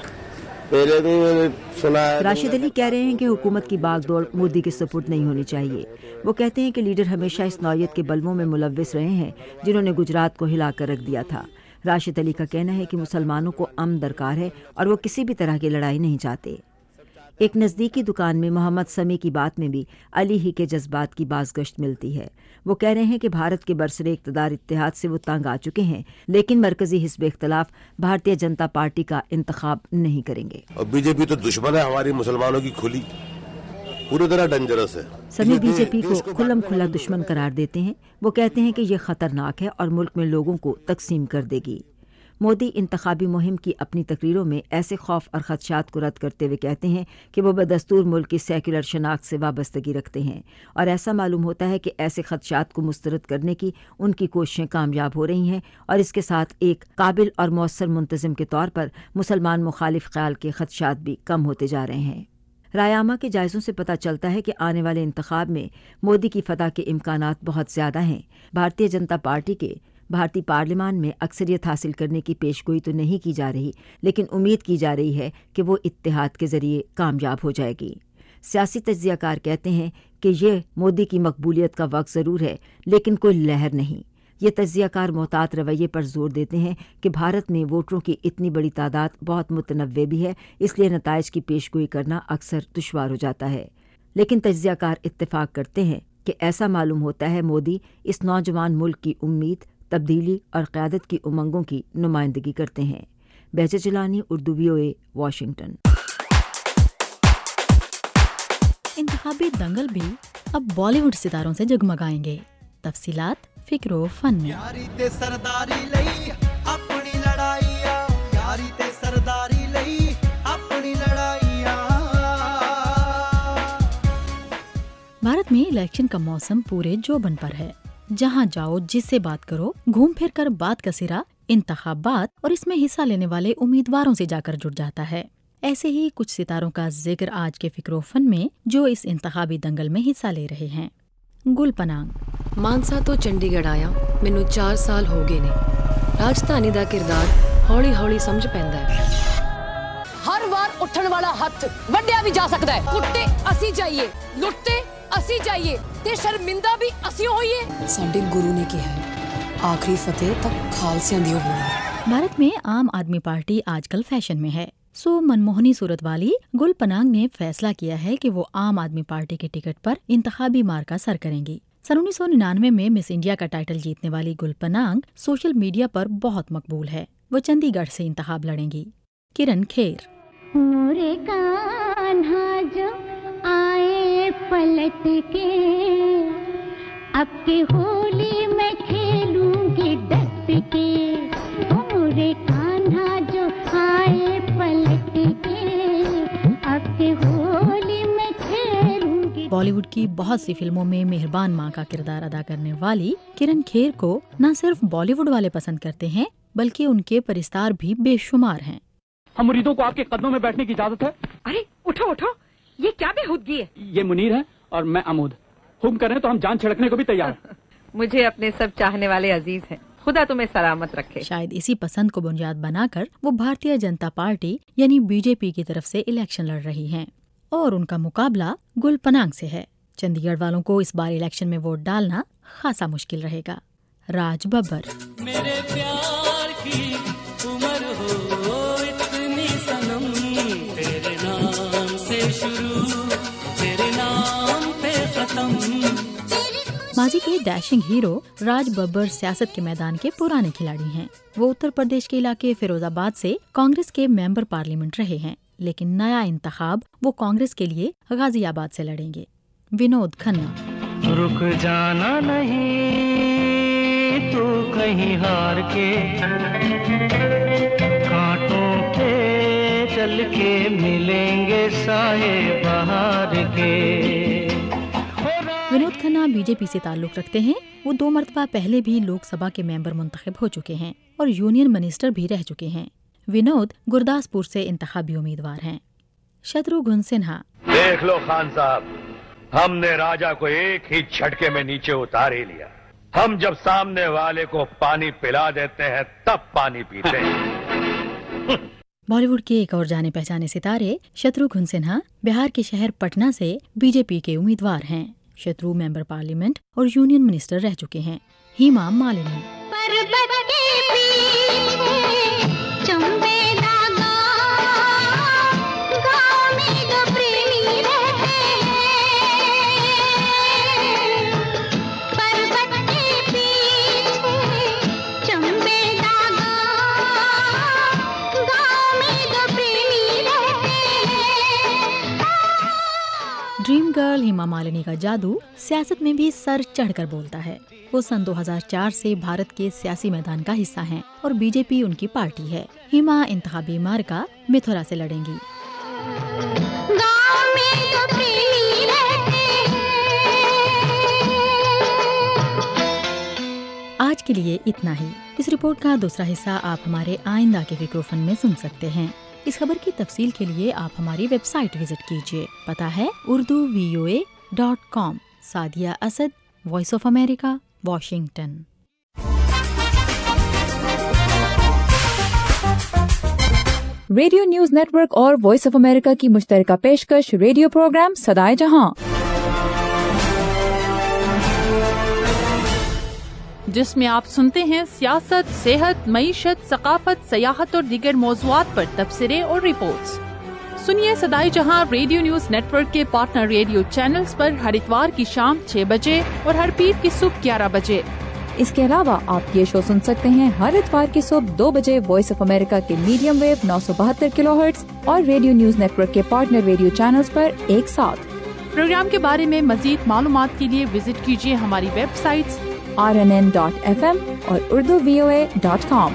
پہلے بھی سنا ہے۔ راشد علی کہہ رہے ہیں کہ حکومت کی باغ دوڑ مودی کے سپرد نہیں ہونی چاہیے۔ وہ کہتے ہیں کہ لیڈر ہمیشہ اس نوعیت کے بلووں میں ملوث رہے ہیں جنہوں نے گجرات کو ہلا کر رکھ دیا تھا۔ راشد علی کا کہنا ہے کہ مسلمانوں کو امن درکار ہے اور وہ کسی بھی طرح کی لڑائی نہیں چاہتے۔ ایک نزدیکی دکان میں محمد سمیع کی بات میں بھی علی ہی کے جذبات کی بازگشت ملتی ہے۔ وہ کہہ رہے ہیں کہ بھارت کے برسر اقتدار اتحاد سے وہ تنگ آ چکے ہیں، لیکن مرکزی حزب اختلاف بھارتیہ جنتا پارٹی کا انتخاب نہیں کریں گے۔ اور بی جے پی تو دشمن ہے ہماری مسلمانوں کی، کھلی پوری طرح ڈینجرس ہے۔ سمیع بی جے پی کو کھلم کھلا دشمن قرار دیتے ہیں۔ وہ کہتے ہیں کہ یہ خطرناک ہے اور ملک میں لوگوں کو تقسیم کر دے گی۔ مودی انتخابی مہم کی اپنی تقریروں میں ایسے خوف اور خدشات کو رد کرتے ہوئے کہتے ہیں کہ وہ بدستور ملک کی سیکولر شناخت سے وابستگی رکھتے ہیں، اور ایسا معلوم ہوتا ہے کہ ایسے خدشات کو مسترد کرنے کی ان کی کوششیں کامیاب ہو رہی ہیں، اور اس کے ساتھ ایک قابل اور مؤثر منتظم کے طور پر مسلمان مخالف خیال کے خدشات بھی کم ہوتے جا رہے ہیں۔ رائے عامہ کے جائزوں سے پتہ چلتا ہے کہ آنے والے انتخاب میں مودی کی فتح کے امکانات بہت زیادہ ہیں۔ بھارتیہ جنتا پارٹی کے بھارتی پارلیمان میں اکثریت حاصل کرنے کی پیشگوئی تو نہیں کی جا رہی، لیکن امید کی جا رہی ہے کہ وہ اتحاد کے ذریعے کامیاب ہو جائے گی۔ سیاسی تجزیہ کار کہتے ہیں کہ یہ مودی کی مقبولیت کا وقت ضرور ہے، لیکن کوئی لہر نہیں۔ یہ تجزیہ کار محتاط رویے پر زور دیتے ہیں کہ بھارت میں ووٹروں کی اتنی بڑی تعداد بہت متنوع بھی ہے، اس لیے نتائج کی پیشگوئی کرنا اکثر دشوار ہو جاتا ہے۔ لیکن تجزیہ کار اتفاق کرتے ہیں کہ ایسا معلوم ہوتا ہے مودی اس نوجوان ملک کی امید، تبدیلی اور قیادت کی امنگوں کی نمائندگی کرتے ہیں۔ Bahjat Jilani, Urdu VOA, Washington. इंतखाबी दंगल भी अब बॉलीवुड सितारों से जगमगाएंगे। तफसीलात फिक्रो फन में। भारत में इलेक्शन का मौसम पूरे जोबन पर है। जहां जाओ, जिससे बात करो, घूम फिर कर बात का सिरा इंतखाबात और इसमें हिस्सा लेने वाले उम्मीदवारों से जाकर जुड़ जाता है। ऐसे ही कुछ सितारों का जिक्र आज के फिक्रो फन में जो इस इंतखाबी दंगल में हिस्सा ले रहे हैं। गुल पनांग। मानसा तो चंडीगढ़ आया मैनू 4 साल हो गए ने। राजधानी दा किरदार हौली हौली समझ पैंदा है। हर बार उठन वाला हथ वड्डिया भी जा सकता है। कुट्टे असी जाइए, लुटते असी जाइए ते शर्मिंदा भी असी होइए। साडे गुरु ने कहा है आखिरी फतेह तक खालसियां दी होनी है। भारत में आम आदमी पार्टी आजकल फैशन में है। सो मनमोहनी सूरत वाली गुल पनांग ने फैसला किया है कि वो आम आदमी पार्टी के टिकट पर इंतखाबी मार्का सर करेंगी। सन 1999 में मिस इंडिया का टाइटल जीतने वाली गुल पनांग सोशल मीडिया पर बहुत मकबूल है। वो चंडीगढ़ से इंतखाब लड़ेंगी। किरण खेर। मोरे कान्हा जो आए पलट के, अब के होली में खेलूंगी डट के। मोरे कान्हा जो आए पलट के, अब के होली में खेलूंगी। बॉलीवुड की बहुत सी फिल्मों में मेहरबान माँ का किरदार अदा करने वाली किरण खेर को न सिर्फ बॉलीवुड वाले पसंद करते हैं बल्कि उनके परिस्तार भी बेशुमार हैं। हम मुरीदों को आपके कदमों में बैठने की इजाजत है। अरे उठो उठो, ये क्या बेहूदगी है। ये मुनीर है और मैं अमूद। हुक्म करें तो हम जान छिड़कने को भी तैयार हैं। मुझे अपने सब चाहने वाले अजीज हैं। खुदा तुम्हें सलामत रखे। शायद इसी पसंद को बुनियाद बनाकर वो भारतीय जनता पार्टी यानी बीजेपी की तरफ से इलेक्शन लड़ रही हैं और उनका मुकाबला गुल पनांग से है। चंडीगढ़ वालों को इस बार इलेक्शन में वोट डालना खासा मुश्किल रहेगा। राज बब्बर। मेरे प्यार की उम्र हो इतनी सनम, तेरे नाम से शुरू तेरे नाम पे खत्म। माजी के डैशिंग हीरो राज बब्बर सियासत के मैदान के पुराने खिलाड़ी हैं। वो उत्तर प्रदेश के इलाके फिरोजाबाद से कांग्रेस के मेंबर पार्लियामेंट रहे हैं, लेकिन नया इंतखाब वो कांग्रेस के लिए गाजियाबाद से लड़ेंगे। विनोद खन्ना। रुक जाना नहीं तू कहीं हार के, कांटों पे चल के मिलेंगे साए बहार के। विनोद खन्ना बीजेपी से ताल्लुक रखते हैं। वो 2 मरतबा पहले भी लोकसभा के मेंबर मुंतखब हो चुके हैं और यूनियन मिनिस्टर भी रह चुके हैं। विनोद गुरदासपुर से इंतखाबी उम्मीदवार हैं। शत्रुघ्न सिन्हा। देख लो खान साहब, हमने राजा को एक ही झटके में नीचे उतार ही लिया। हम जब सामने वाले को पानी पिला देते हैं तब पानी पीते हैं। बॉलीवुड के एक और जाने पहचाने सितारे शत्रुघ्न सिन्हा बिहार के शहर पटना से बीजेपी के उम्मीदवार हैं। शत्रु मेंबर पार्लियामेंट और यूनियन मिनिस्टर रह चुके हैं। हेमा मालिनी। ड्रीम गर्ल हेमा मालिनी का जादू सियासत में भी सर चढ़कर बोलता है। वो सन 2004 से भारत के सियासी मैदान का हिस्सा हैं और बीजेपी उनकी पार्टी है। हेमा इंतखाबी मार्का मिथुरा से लड़ेंगी। आज के लिए इतना ही। इस रिपोर्ट का दूसरा हिस्सा आप हमारे आइंदा के फिक्रोफन में सुन सकते हैं। इस खबर की तफसील के लिए आप हमारी वेबसाइट विजिट कीजिए। पता है urduvoa.com। Sadia Asad, Voice of America, Washington. Radio news network और वॉइस ऑफ अमेरिका की मुश्तरका पेशकश रेडियो प्रोग्राम सदाए जहां, जिसमें आप सुनते हैं सियासत, सेहत, मईशत, सकाफत, सयाहत और दीगर मौज़ूआत पर तबसरे और रिपोर्ट्स। सुनिए सदाई जहां रेडियो न्यूज नेटवर्क के पार्टनर रेडियो चैनल्स पर हर इतवार की शाम 6 बजे और हर पीर की सुबह 11 बजे। اس کے علاوہ آپ یہ شو سن سکتے ہیں ہر اتوار کی صبح 2 بجے وائس آف امریکہ کے میڈیم ویو 972 کلو ہرٹز اور ریڈیو نیوز نیٹ ورک کے پارٹنر ریڈیو چینلز پر ایک ساتھ۔ پروگرام کے بارے میں مزید معلومات کے لیے وزٹ کیجیے ہماری ویب سائٹس rnn.fm اور urduvoa.com۔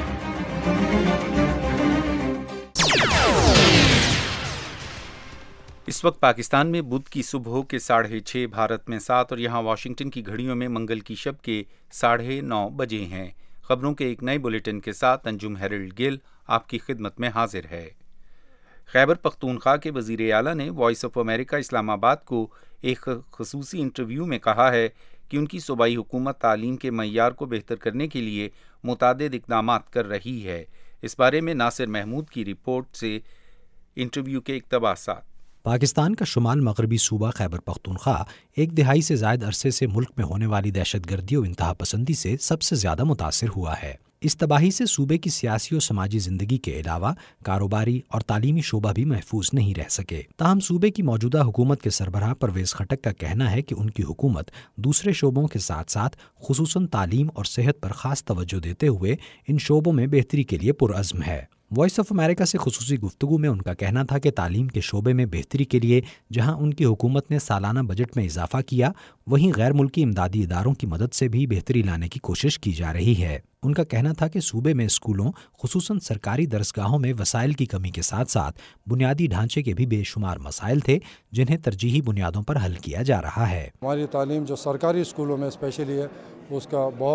اس وقت پاکستان میں بدھ کی صبح کے 6:30 بھارت میں 7 اور یہاں واشنگٹن کی گھڑیوں میں منگل کی شب کے 9:30 بجے ہیں۔ خبروں کے ایک نئے بلیٹن کے ساتھ انجم ہیرلڈ گل آپ کی خدمت میں حاضر ہے۔ خیبر پختونخوا کے وزیر اعلیٰ نے وائس آف امریکہ اسلام آباد کو ایک خصوصی انٹرویو میں کہا ہے کہ ان کی صوبائی حکومت تعلیم کے معیار کو بہتر کرنے کے لیے متعدد اقدامات کر رہی ہے۔ اس بارے میں ناصر محمود کی رپورٹ سے انٹرویو کے اقتباسات۔ پاکستان کا شمال مغربی صوبہ خیبر پختونخوا 1 دہائی سے زائد عرصے سے ملک میں ہونے والی دہشت گردی و انتہا پسندی سے سب سے زیادہ متاثر ہوا ہے۔ اس تباہی سے صوبے کی سیاسی و سماجی زندگی کے علاوہ کاروباری اور تعلیمی شعبہ بھی محفوظ نہیں رہ سکے۔ تاہم صوبے کی موجودہ حکومت کے سربراہ پرویز خٹک کا کہنا ہے کہ ان کی حکومت دوسرے شعبوں کے ساتھ ساتھ خصوصاً تعلیم اور صحت پر خاص توجہ دیتے ہوئے ان شعبوں میں بہتری کے لیے پرعزم ہے۔ وائس آف امریکہ سے خصوصی گفتگو میں ان کا کہنا تھا کہ تعلیم کے شعبے میں بہتری کے لیے جہاں ان کی حکومت نے سالانہ بجٹ میں اضافہ کیا، وہیں غیر ملکی امدادی اداروں کی مدد سے بھی بہتری لانے کی کوشش کی جا رہی ہے۔ ان کا کہنا تھا کہ صوبے میں اسکولوں خصوصاً سرکاری درسگاہوں میں وسائل کی کمی کے ساتھ ساتھ بنیادی ڈھانچے کے بھی بے شمار مسائل تھے جنہیں ترجیحی بنیادوں پر حل کیا جا رہا ہے۔ ہماری تعلیم جو سرکاری اسکولوں میں اسپیشلی ہے اس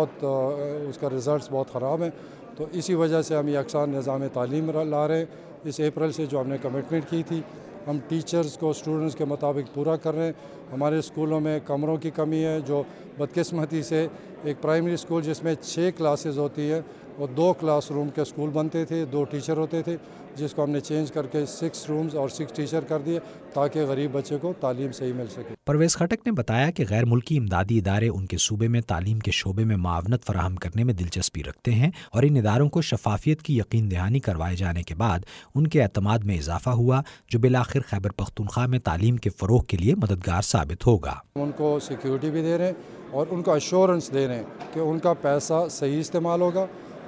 کا رزلٹس بہت خراب ہیں، تو اسی وجہ سے ہم یکساں نظام تعلیم لا رہے ہیں۔ اس اپریل سے جو ہم نے کمٹمنٹ کی تھی ہم ٹیچرز کو اسٹوڈنٹس کے مطابق پورا کر رہے ہیں۔ ہمارے اسکولوں میں کمروں کی کمی ہے، جو بدقسمتی سے ایک پرائمری اسکول جس میں 6 کلاسز ہوتی ہے اور 2 کلاس روم کے اسکول بنتے تھے، 2 ٹیچر ہوتے تھے، جس کو ہم نے چینج کر کے 6 رومز اور 6 ٹیچر کر دیے تاکہ غریب بچے کو تعلیم صحیح مل سکے۔ پرویز خٹک نے بتایا کہ غیر ملکی امدادی ادارے ان کے صوبے میں تعلیم کے شعبے میں معاونت فراہم کرنے میں دلچسپی رکھتے ہیں اور ان اداروں کو شفافیت کی یقین دہانی کروائے جانے کے بعد ان کے اعتماد میں اضافہ ہوا، جو بالآخر خیبر پختونخوا میں تعلیم کے فروغ کے لیے مددگار ثابت ہوگا۔ ان کو سیکیورٹی بھی دے رہے ہیں اور ان کو ایشورنس دے رہے ہیں کہ ان کا پیسہ صحیح استعمال ہوگا،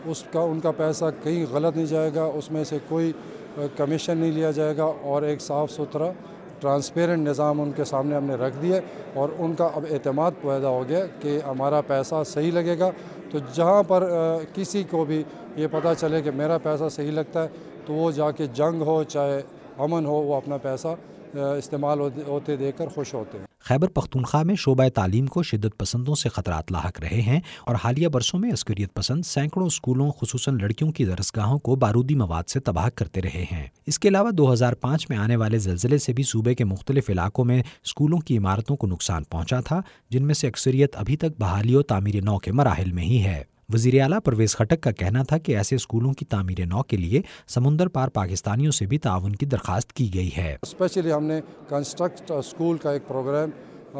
ان کا پیسہ کہیں غلط نہیں جائے گا، اس میں سے کوئی کمیشن نہیں لیا جائے گا، اور ایک صاف ستھرا ٹرانسپیرنٹ نظام ان کے سامنے ہم نے رکھ دیا اور ان کا اب اعتماد پیدا ہو گیا کہ ہمارا پیسہ صحیح لگے گا۔ تو جہاں پر کسی کو بھی یہ پتہ چلے کہ میرا پیسہ صحیح لگتا ہے تو وہ جا کے جنگ ہو چاہے امن ہو، وہ اپنا پیسہ استعمال ہوتے دیکھ کر خوش ہوتے ہیں۔ خیبر پختونخوا میں شعبہ تعلیم کو شدت پسندوں سے خطرات لاحق رہے ہیں اور حالیہ برسوں میں عسکریت پسند سینکڑوں اسکولوں خصوصاً لڑکیوں کی درسگاہوں کو بارودی مواد سے تباہ کرتے رہے ہیں۔ اس کے علاوہ 2005 میں آنے والے زلزلے سے بھی صوبے کے مختلف علاقوں میں اسکولوں کی عمارتوں کو نقصان پہنچا تھا، جن میں سے اکثریت ابھی تک بحالی و تعمیر نو کے مراحل میں ہی ہے۔ وزیر اعلیٰ پرویز خٹک کا کہنا تھا کہ ایسے اسکولوں کی تعمیر نو کے لیے سمندر پار پاکستانیوں سے بھی تعاون کی درخواست کی گئی ہے۔ اسپیشلی ہم نے کنسٹرکٹ اسکول کا ایک پروگرام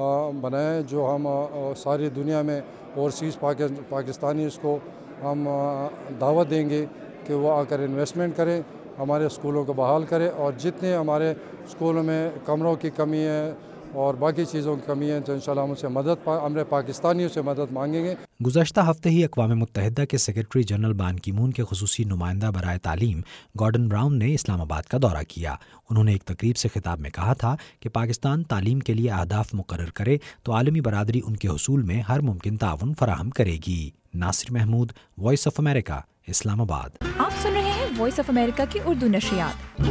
بنایا ہے جو ہم ساری دنیا میں اوورسیز پاکستانیز کو ہم دعوت دیں گے کہ وہ آ کر انویسٹمنٹ کریں، ہمارے اسکولوں کو بحال کریں، اور جتنے ہمارے اسکولوں میں کمروں کی کمی ہے اور باقی چیزوں کی کمی ہے تو انشاءاللہ ہم سے ہم پاکستانیوں سے مدد مانگیں گے۔ گزشتہ ہفتے ہی اقوام متحدہ کے سیکرٹری جنرل بان کی مون کے خصوصی نمائندہ برائے تعلیم گارڈن براؤن نے اسلام آباد کا دورہ کیا۔ انہوں نے ایک تقریب سے خطاب میں کہا تھا کہ پاکستان تعلیم کے لیے اہداف مقرر کرے تو عالمی برادری ان کے حصول میں ہر ممکن تعاون فراہم کرے گی۔ Nasir Mahmood, Voice of America, Islamabad. آپ سن رہے ہیں وائس آف امریکہ کی اردو نشریات۔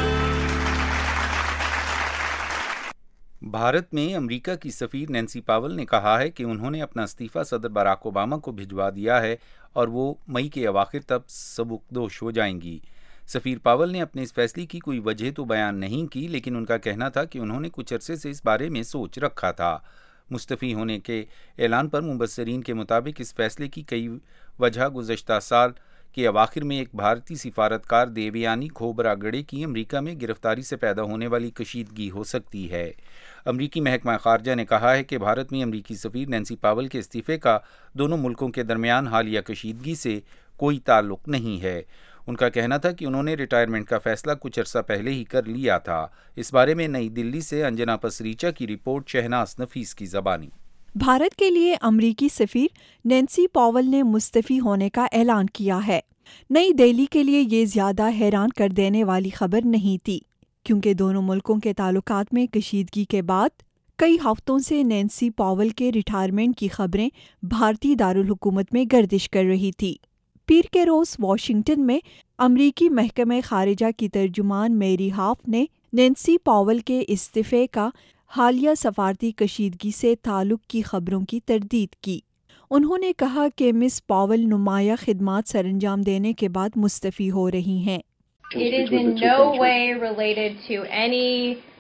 بھارت میں امریکہ کی سفیر نینسی پاول نے کہا ہے کہ انہوں نے اپنا استعفیٰ صدر باراک اوباما کو بھجوا دیا ہے اور وہ مئی کے اواخر تک سبکدوش ہو جائیں گی۔ سفیر پاول نے اپنے اس فیصلے کی کوئی وجہ تو بیان نہیں کی، لیکن ان کا کہنا تھا کہ انہوں نے کچھ عرصے سے اس بارے میں سوچ رکھا تھا۔ مستعفی ہونے کے اعلان پر مبصرین کے مطابق اس فیصلے کی کئی وجہ گزشتہ سال کے اواخر میں ایک بھارتی سفارتکار دیویانی کھوبراگڑے کی امریکہ میں گرفتاری سے پیدا ہونے والی کشیدگی ہو سکتی ہے۔ امریکی محکمہ خارجہ نے کہا ہے کہ بھارت میں امریکی سفیر نینسی پاول کے استعفے کا دونوں ملکوں کے درمیان حالیہ کشیدگی سے کوئی تعلق نہیں ہے۔ ان کا کہنا تھا کہ انہوں نے ریٹائرمنٹ کا فیصلہ کچھ عرصہ پہلے ہی کر لیا تھا۔ اس بارے میں نئی دلی سے انجنا پسریچا کی رپورٹ، شہناز نفیس کی زبانی۔ بھارت کے لیے امریکی سفیر نینسی پاول نے مستعفی ہونے کا اعلان کیا ہے۔ نئی دہلی کے لیے یہ زیادہ حیران کر دینے والی خبر نہیں تھی، کیونکہ دونوں ملکوں کے تعلقات میں کشیدگی کے بعد کئی ہفتوں سے نینسی پاول کے ریٹائرمنٹ کی خبریں بھارتی دارالحکومت میں گردش کر رہی تھی۔ پیر کے روز واشنگٹن میں امریکی محکمہ خارجہ کی ترجمان میری ہاف نے نینسی پاول کے استعفے کا حالیہ سفارتی کشیدگی سے تعلق کی خبروں کی تردید کی۔ انہوں نے کہا کہ مس پاول نمایاں خدمات سر انجام دینے کے بعد مستعفی ہو رہی ہیں۔ It is in no way related to any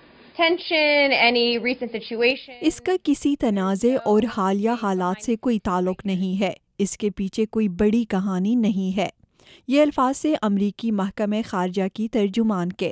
tension, any recent situation. اس کا کسی تنازع اور حالیہ حالات سے کوئی تعلق نہیں ہے، اس کے پیچھے کوئی بڑی کہانی نہیں ہے۔ یہ الفاظ سے امریکی محکمہ خارجہ کی ترجمان کے۔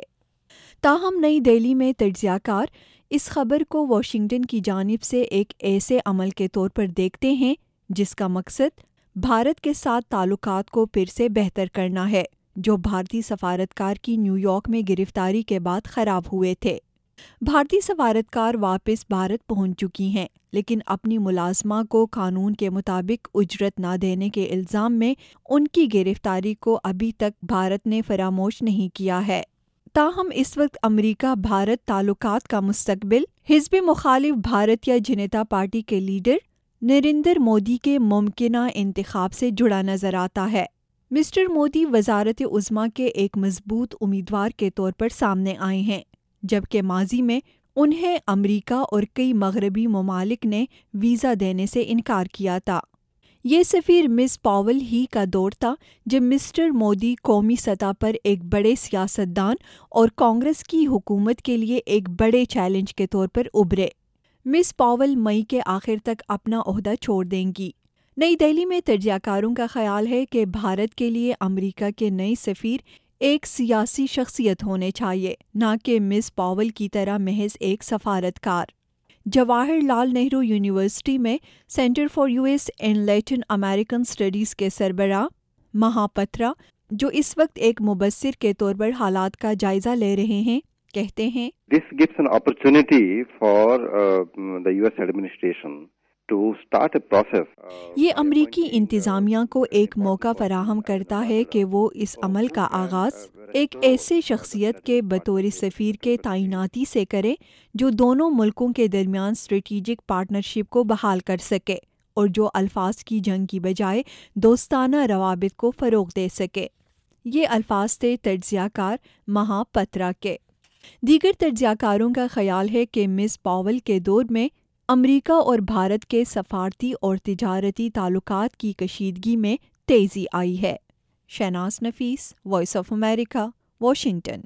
تاہم نئی دہلی میں تجزیہ کار اس خبر کو واشنگٹن کی جانب سے ایک ایسے عمل کے طور پر دیکھتے ہیں جس کا مقصد بھارت کے ساتھ تعلقات کو پھر سے بہتر کرنا ہے، جو بھارتی سفارتکار کی نیو یارک میں گرفتاری کے بعد خراب ہوئے تھے۔ بھارتی سفارتکار واپس بھارت پہنچ چکی ہیں، لیکن اپنی ملازمہ کو قانون کے مطابق اجرت نہ دینے کے الزام میں ان کی گرفتاری کو ابھی تک بھارت نے فراموش نہیں کیا ہے۔ تاہم اس وقت امریکہ بھارت تعلقات کا مستقبل حزب مخالف بھارتیہ جنتا پارٹی کے لیڈر نریندر مودی کے ممکنہ انتخاب سے جڑا نظر آتا ہے۔ مسٹر مودی وزارت عظمیٰ کے ایک مضبوط امیدوار کے طور پر سامنے آئے ہیں، جبکہ ماضی میں انہیں امریکہ اور کئی مغربی ممالک نے ویزا دینے سے انکار کیا تھا۔ یہ سفیر مس پاول ہی کا دور تھا جب مسٹر مودی قومی سطح پر ایک بڑے سیاستدان اور کانگریس کی حکومت کے لیے ایک بڑے چیلنج کے طور پر ابھرے۔ مس پاول مئی کے آخر تک اپنا عہدہ چھوڑ دیں گی۔ نئی دہلی میں تجزیہ کاروں کا خیال ہے کہ بھارت کے لیے امریکہ کے نئے سفیر ایک سیاسی شخصیت ہونے چاہیے، نہ کہ مس پاول کی طرح محض ایک سفارتکار۔ جواہر لال نہرو یونیورسٹی میں Centre for US and Latin American Studies کے سربراہ مہاپترا، جو اس وقت ایک مبصر کے طور پر حالات کا جائزہ لے رہے ہیں، کہتے ہیں This gives an opportunity for the US administration to start a process. یہ امریکی انتظامیہ کو ایک موقع فراہم کرتا ہے کہ وہ اس عمل کا آغاز ایک ایسے شخصیت کے بطور سفیر کے تعیناتی سے کرے جو دونوں ملکوں کے درمیان اسٹریٹجک پارٹنرشپ کو بحال کر سکے اور جو الفاظ کی جنگ کی بجائے دوستانہ روابط کو فروغ دے سکے۔ یہ الفاظ تھے تجزیہ کار مہاپترا کے۔ دیگر تجزیہ کاروں کا خیال ہے کہ مس پاول کے دور میں امریکہ اور بھارت کے سفارتی اور تجارتی تعلقات کی کشیدگی میں تیزی آئی ہے۔ Shahnaz Nafees, Voice of America, Washington.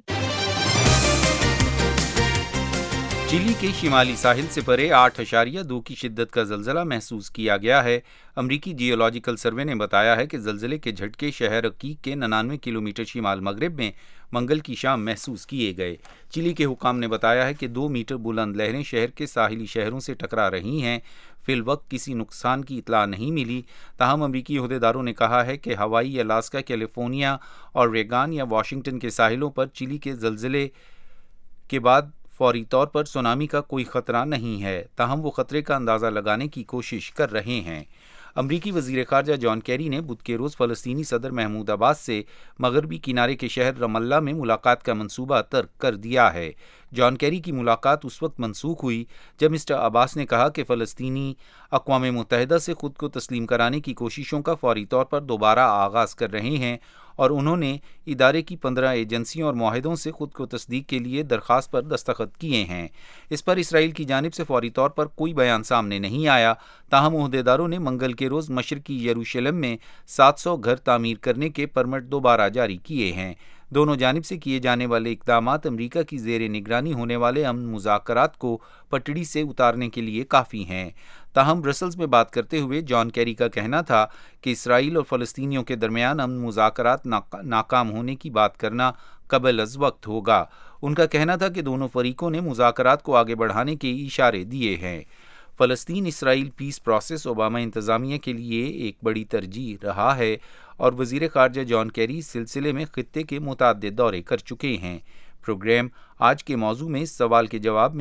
Chile کے شمالی ساحل سے پرے 8.2 کی شدت کا زلزلہ محسوس کیا گیا ہے۔ امریکی جیولوجیکل سروے نے بتایا ہے کہ زلزلے کے جھٹکے شہر عقیق کے 99 کلومیٹر شمال مغرب میں منگل کی شام محسوس کیے گئے۔ چلی کے حکام نے بتایا ہے کہ 2 میٹر بلند لہریں شہر کے ساحلی شہروں سے ٹکرا رہی ہیں۔ فی الوقت کسی نقصان کی اطلاع نہیں ملی، تاہم امریکی عہدیداروں نے کہا ہے کہ ہوائی، الاسکا، کیلیفورنیا اور ریگان یا واشنگٹن کے ساحلوں پر چلی کے زلزلے کے بعد فوری طور پر سونامی کا کوئی خطرہ نہیں ہے، تاہم وہ خطرے کا اندازہ لگانے کی کوشش کر رہے ہیں۔ امریکی وزیر خارجہ جان کیری نے بدھ کے روز فلسطینی صدر محمود عباس سے مغربی کنارے کے شہر رام اللہ میں ملاقات کا منصوبہ ترک کر دیا ہے۔ جان کیری کی ملاقات اس وقت منسوخ ہوئی جب مسٹر عباس نے کہا کہ فلسطینی اقوام متحدہ سے خود کو تسلیم کرانے کی کوششوں کا فوری طور پر دوبارہ آغاز کر رہے ہیں، اور انہوں نے ادارے کی 15 ایجنسیوں اور معاہدوں سے خود کو تصدیق کے لیے درخواست پر دستخط کیے ہیں۔ اس پر اسرائیل کی جانب سے فوری طور پر کوئی بیان سامنے نہیں آیا، تاہم عہدیداروں نے منگل کے روز مشرقی یروشلم میں 700 گھر تعمیر کرنے کے پرمٹ دوبارہ جاری کیے ہیں۔ دونوں جانب سے کیے جانے والے اقدامات امریکہ کی زیر نگرانی ہونے والے امن مذاکرات کو پٹڑی سے اتارنے کے لیے کافی ہیں۔ تاہم برسلز میں بات کرتے ہوئے جان کیری کا کہنا تھا کہ اسرائیل اور فلسطینیوں کے درمیان امن مذاکرات ناکام ہونے کی بات کرنا قبل از وقت ہوگا۔ ان کا کہنا تھا کہ دونوں فریقوں نے مذاکرات کو آگے بڑھانے کے اشارے دیے ہیں۔ فلسطین اسرائیل پیس پروسیس اوباما انتظامیہ کے لیے ایک بڑی ترجیح رہا ہے، اور وزیر خارجہ جان کیری اس سلسلے میں خطے کے متعدد دورے کر چکے ہیں۔ پروگرام آج کے موضوع میں اس سوال کے جواب میں کہ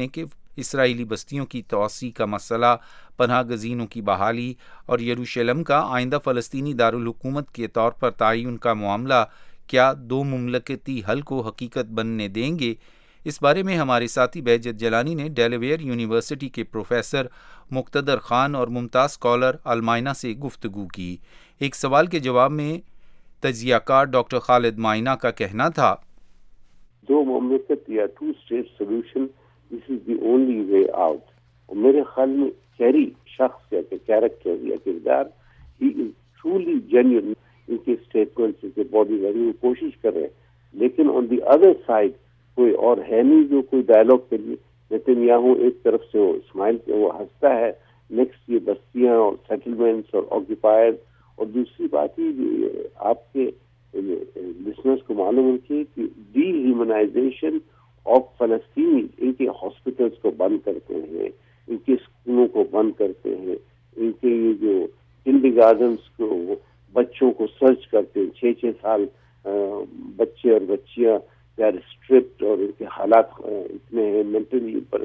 اسرائیلی بستیوں کی توسیع کا مسئلہ، پناہ گزینوں کی بحالی اور یروشلم کا آئندہ فلسطینی دارالحکومت کے طور پر تعین کا معاملہ کیا دو مملکتی حل کو حقیقت بننے دیں گے؟ اس بارے میں ہمارے ساتھی بہجت جیلانی نے ڈیلاویئر یونیورسٹی کے پروفیسر مقتدر خان اور ممتاز اسکالر المائنہ سے گفتگو کی۔ ایک سوال کے جواب میں تجزیہ کار ڈاکٹر خالد مائنہ کا کہنا تھا، دو مملکت یا two state solution this is the only way out. اور میرے خیال میں کیری شخص یا کیریکٹر یا کردار ہی از ٹرولی جینیئن ان کے اسٹیٹمنٹ سے باڈی لینگویج کوشش کر رہے ہیں، لیکن آن دی ادر سائڈ کوئی اور ہے نہیں جو کوئی ڈائلاگ کے لیے۔ نیتنیاہو ایک طرف سے وہ اسمائل وہ ہنستا ہے، نیکسٹ یہ بستیاں اور سیٹلمنٹس اور آکوپائر، اور دوسری بات ہی آپ کے لسنرس کو معلوم ہے کہ ڈی ہیومنائزیشن آف فلسطینی، ان کے ہاسپٹلس کو بند کرتے ہیں، ان کے اسکولوں کو بند کرتے ہیں، ان کے یہ جو کنڈر گارڈنس کو بچوں کو سرچ کرتے ہیں، 6 سال بچے اور بچیاں اسٹرپڈ، اور ان کے حالات اتنے ہیں مینٹلی پر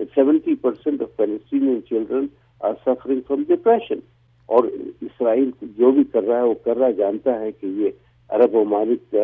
70% of Palestinian children are suffering from depression. اور اسرائیل جو بھی کر رہا ہے وہ کر رہا جانتا ہے کہ یہ عرب ممالک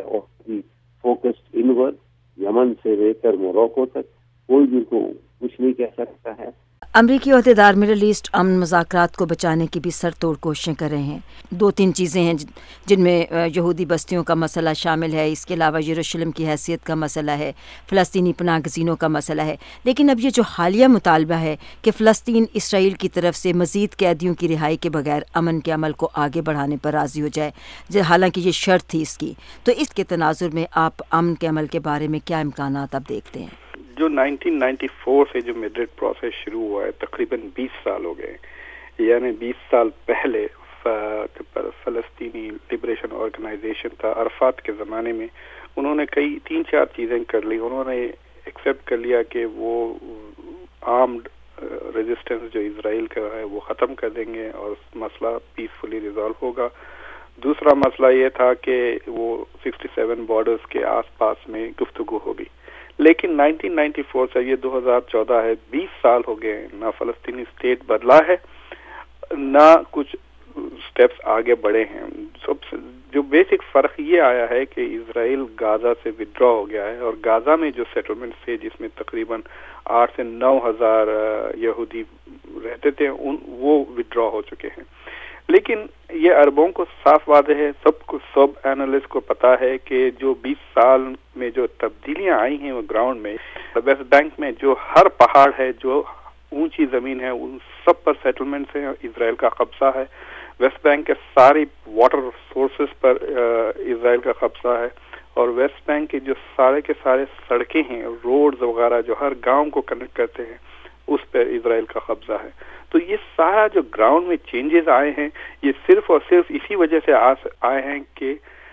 فوکسڈ انورڈ، یمن سے لے کر موروکو تک کوئی بھی کو کچھ نہیں کہہ سکتا ہے۔ امریکی عہدیدار مڈل ایسٹ امن مذاکرات کو بچانے کی بھی سر توڑ کوششیں کر رہے ہیں۔ 2-3 چیزیں ہیں جن میں یہودی بستیوں کا مسئلہ شامل ہے، اس کے علاوہ یروشلم کی حیثیت کا مسئلہ ہے، فلسطینی پناہ گزینوں کا مسئلہ ہے۔ لیکن اب یہ جو حالیہ مطالبہ ہے کہ فلسطین اسرائیل کی طرف سے مزید قیدیوں کی رہائی کے بغیر امن کے عمل کو آگے بڑھانے پر راضی ہو جائے، حالانکہ یہ شرط تھی اس کی، تو اس کے تناظر میں آپ امن کے عمل کے بارے میں کیا امکانات اب دیکھتے ہیں؟ جو 1994 سے جو میڈرڈ پروسیس شروع ہوا ہے، تقریباً 20 سال ہو گئے، یعنی 20 سال پہلے فلسطینی لبریشن آرگنائزیشن تھا عرفات کے زمانے میں، انہوں نے کئی 3-4 چیزیں کر لی۔ انہوں نے ایکسیپٹ کر لیا کہ وہ آرمڈ ریزسٹنس جو اسرائیل کا ہے وہ ختم کر دیں گے اور مسئلہ پیسفلی ریزالو ہوگا۔ دوسرا مسئلہ یہ تھا کہ وہ 67 بارڈرز کے آس پاس میں گفتگو ہوگی، لیکن 1994 سے یہ 2014 ہے، 20 سال ہو گئے، نہ فلسطینی اسٹیٹ بدلا ہے، نہ کچھ سٹیپس آگے بڑھے ہیں۔ سب سے جو بیسک فرق یہ آیا ہے کہ اسرائیل غازہ سے ودرا ہو گیا ہے، اور غازہ میں جو سیٹلمنٹس تھے جس میں تقریباً 8 سے 9 ہزار یہودی رہتے تھے، وہ ودرا ہو چکے ہیں۔ لیکن یہ عربوں کو صاف واضح ہے، سب اینالسٹ کو پتا ہے کہ جو 20 سال میں جو تبدیلیاں آئی ہیں وہ گراؤنڈ میں، ویسٹ بینک میں جو ہر پہاڑ ہے، جو اونچی زمین ہے، ان سب پر سیٹلمنٹس ہیں، اسرائیل کا قبضہ ہے۔ ویسٹ بینک کے ساری واٹر سورسز پر اسرائیل کا قبضہ ہے، اور ویسٹ بینک کے جو سارے کے سارے سڑکیں ہیں، روڈز وغیرہ جو ہر گاؤں کو کنیکٹ کرتے ہیں، اس پر اسرائیل کا قبضہ ہے۔ تو یہ سارا جو گراؤنڈ میں چینجز آئے ہیں، یہ صرف اور صرف اسی وجہ سے آئے ہیں کہ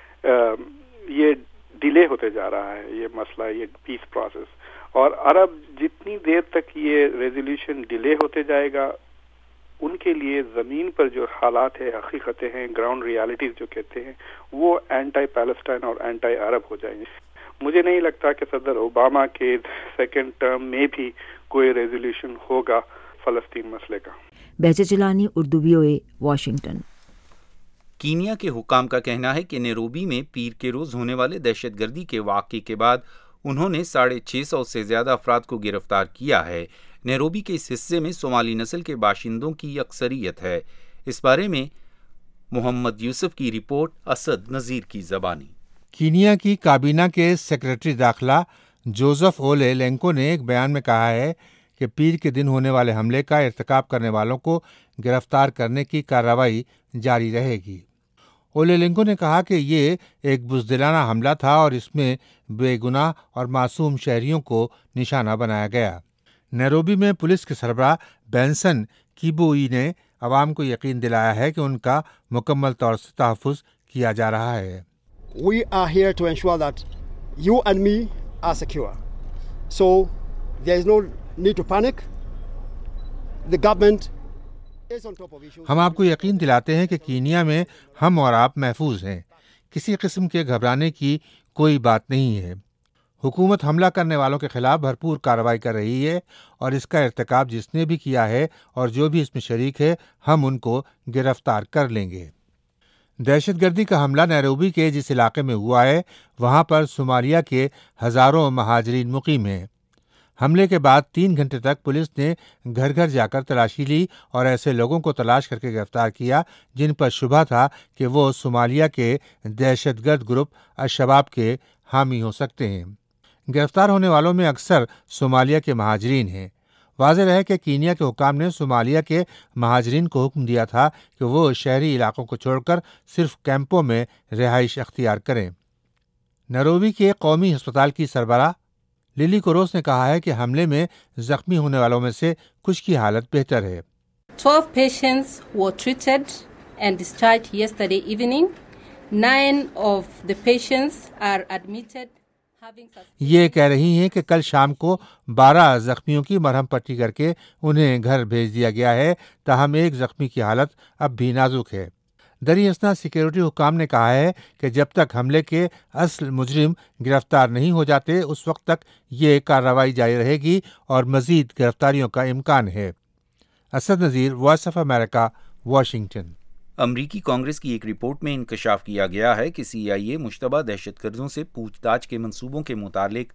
یہ ڈیلے ہوتے جا رہا ہے یہ مسئلہ، یہ پیس پروسیس، اور عرب جتنی دیر تک یہ ریزولوشن ڈیلے ہوتے جائے گا، ان کے لیے زمین پر جو حالات ہے، حقیقتیں ہیں، گراؤنڈ ریالٹیز جو کہتے ہیں، وہ اینٹائی پیلسٹائن اور اینٹائی عرب ہو جائیں گے۔ مجھے نہیں لگتا کہ صدر اوباما کے سیکنڈ ٹرم میں بھی کوئی ریزولوشن ہوگا فلسطین مسئلے کا۔ Bahjat Jilani, Urdu VOA، Washington. Kenya کے حکام کا کہنا ہے کہ نیروبی میں پیر کے روز ہونے والے دہشت گردی کے واقعے کے بعد انہوں نے 650 سے زیادہ افراد کو گرفتار کیا ہے۔ نیروبی کے اس حصے میں صومالی نسل کے باشندوں کی اکثریت ہے۔ اس بارے میں محمد یوسف کی رپورٹ، اسد نذیر کی زبانی۔ کینیا کی کابینہ کے سیکرٹری داخلہ جوزف اولے لینکو نے ایک بیان میں کہا ہے کہ پیر کے دن ہونے والے حملے کا ارتکاب کرنے والوں کو گرفتار کرنے کی کارروائی جاری رہے گی۔ اولے لینکو نے کہا کہ یہ ایک بزدلانہ حملہ تھا اور اس میں بے گناہ اور معصوم شہریوں کو نشانہ بنایا گیا۔ نیروبی میں پولیس کے سربراہ بینسن کیبوئی نے عوام کو یقین دلایا ہے کہ ان کا مکمل طور سے تحفظ کیا جا رہا ہے۔ We are here to ensure that you and me are secure. So there is no need to panic. The government is on top of issues. ہم آپ کو یقین دلاتے ہیں کہ کینیا میں ہم اور آپ محفوظ ہیں، کسی قسم کے گھبرانے کی کوئی بات نہیں ہے۔ حکومت حملہ کرنے والوں کے خلاف بھرپور کارروائی کر رہی ہے اور اس کا ارتکاب جس نے بھی کیا ہے اور جو بھی اس میں شریک ہے ہم ان کو گرفتار کر لیں گے۔ دہشت گردی کا حملہ نیروبی کے جس علاقے میں ہوا ہے وہاں پر صومالیہ کے ہزاروں مہاجرین مقیم ہیں۔ حملے کے بعد 3 گھنٹے تک پولیس نے گھر گھر جا کر تلاشی لی اور ایسے لوگوں کو تلاش کر کے گرفتار کیا جن پر شبہ تھا کہ وہ صومالیہ کے دہشت گرد گروپ الشباب کے حامی ہو سکتے ہیں۔ گرفتار ہونے والوں میں اکثر صومالیہ کے مہاجرین ہیں۔ واضح رہے کہ کینیا کے حکام نے صومالیہ کے مہاجرین کو حکم دیا تھا کہ وہ شہری علاقوں کو چھوڑ کر صرف کیمپوں میں رہائش اختیار کریں۔ نیروبی کے قومی ہسپتال کی سربراہ للی کوروس نے کہا ہے کہ حملے میں زخمی ہونے والوں میں سے کچھ کی حالت بہتر ہے۔ 12 patients were treated and discharged yesterday evening. 9 of the patients are admitted. یہ کہہ رہی ہیں کہ کل شام کو 12 زخمیوں کی مرہم پٹی کر کے انہیں گھر بھیج دیا گیا ہے، تاہم ایک زخمی کی حالت اب بھی نازک ہے۔ دری اثنا سیکیورٹی حکام نے کہا ہے کہ جب تک حملے کے اصل مجرم گرفتار نہیں ہو جاتے اس وقت تک یہ کارروائی جاری رہے گی اور مزید گرفتاریوں کا امکان ہے۔ Asad Nazir, Voice of America, Washington. امریکی کانگریس کی ایک رپورٹ میں انکشاف کیا گیا ہے کہ CIA مشتبہ دہشت گردوں سے پوچھ تاچھ کے منصوبوں کے متعلق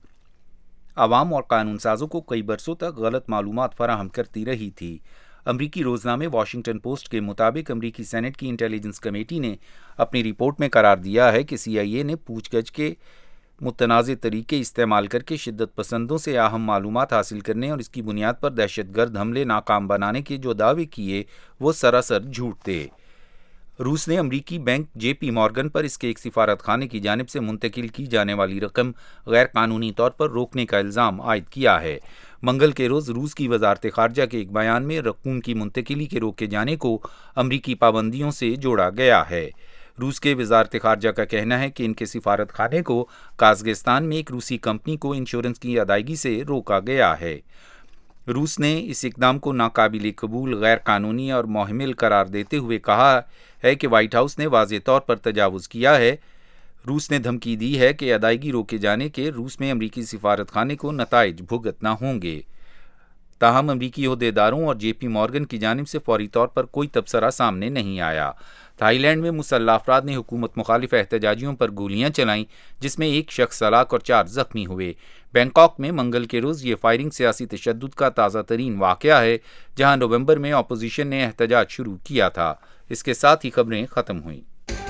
عوام اور قانون سازوں کو کئی برسوں تک غلط معلومات فراہم کرتی رہی تھی۔ امریکی روزنامے واشنگٹن پوسٹ کے مطابق امریکی سینٹ کی انٹیلیجنس کمیٹی نے اپنی رپورٹ میں قرار دیا ہے کہ CIA نے پوچھ گچھ کے متنازع طریقے استعمال کر کے شدت پسندوں سے اہم معلومات حاصل کرنے اور اس کی بنیاد پر دہشت گرد حملے ناکام بنانے کے جو دعوے کیے وہ سراسر جھوٹ تھے۔ روس نے امریکی بینک JP مارگن پر اس کے ایک سفارت خانے کی جانب سے منتقل کی جانے والی رقم غیر قانونی طور پر روکنے کا الزام عائد کیا ہے۔ منگل کے روز روس کی وزارت خارجہ کے ایک بیان میں رقوم کی منتقلی کے روکے جانے کو امریکی پابندیوں سے جوڑا گیا ہے۔ روس کے وزارت خارجہ کا کہنا ہے کہ ان کے سفارت خانے کو قازقستان میں ایک روسی کمپنی کو انشورنس کی ادائیگی سے روکا گیا ہے۔ روس نے اس اقدام کو ناقابل قبول، غیر قانونی اور محمل قرار دیتے ہوئے کہا ہے کہ وائٹ ہاؤس نے واضح طور پر تجاوز کیا ہے۔ روس نے دھمکی دی ہے کہ ادائیگی روکے جانے کے روس میں امریکی سفارت خانے کو نتائج بھگتنا ہوں گے۔ تاہم امریکی عہدیداروں اور JP مارگن کی جانب سے فوری طور پر کوئی تبصرہ سامنے نہیں آیا۔ تھائی لینڈ میں مسلح افراد نے حکومت مخالف احتجاجیوں پر گولیاں چلائیں جس میں ایک شخص ہلاک اور 4 زخمی ہوئے۔ بینکاک میں منگل کے روز یہ فائرنگ سیاسی تشدد کا تازہ ترین واقعہ ہے جہاں نومبر میں اپوزیشن نے احتجاج شروع کیا تھا۔ اس کے ساتھ ہی خبریں ختم ہوئیں۔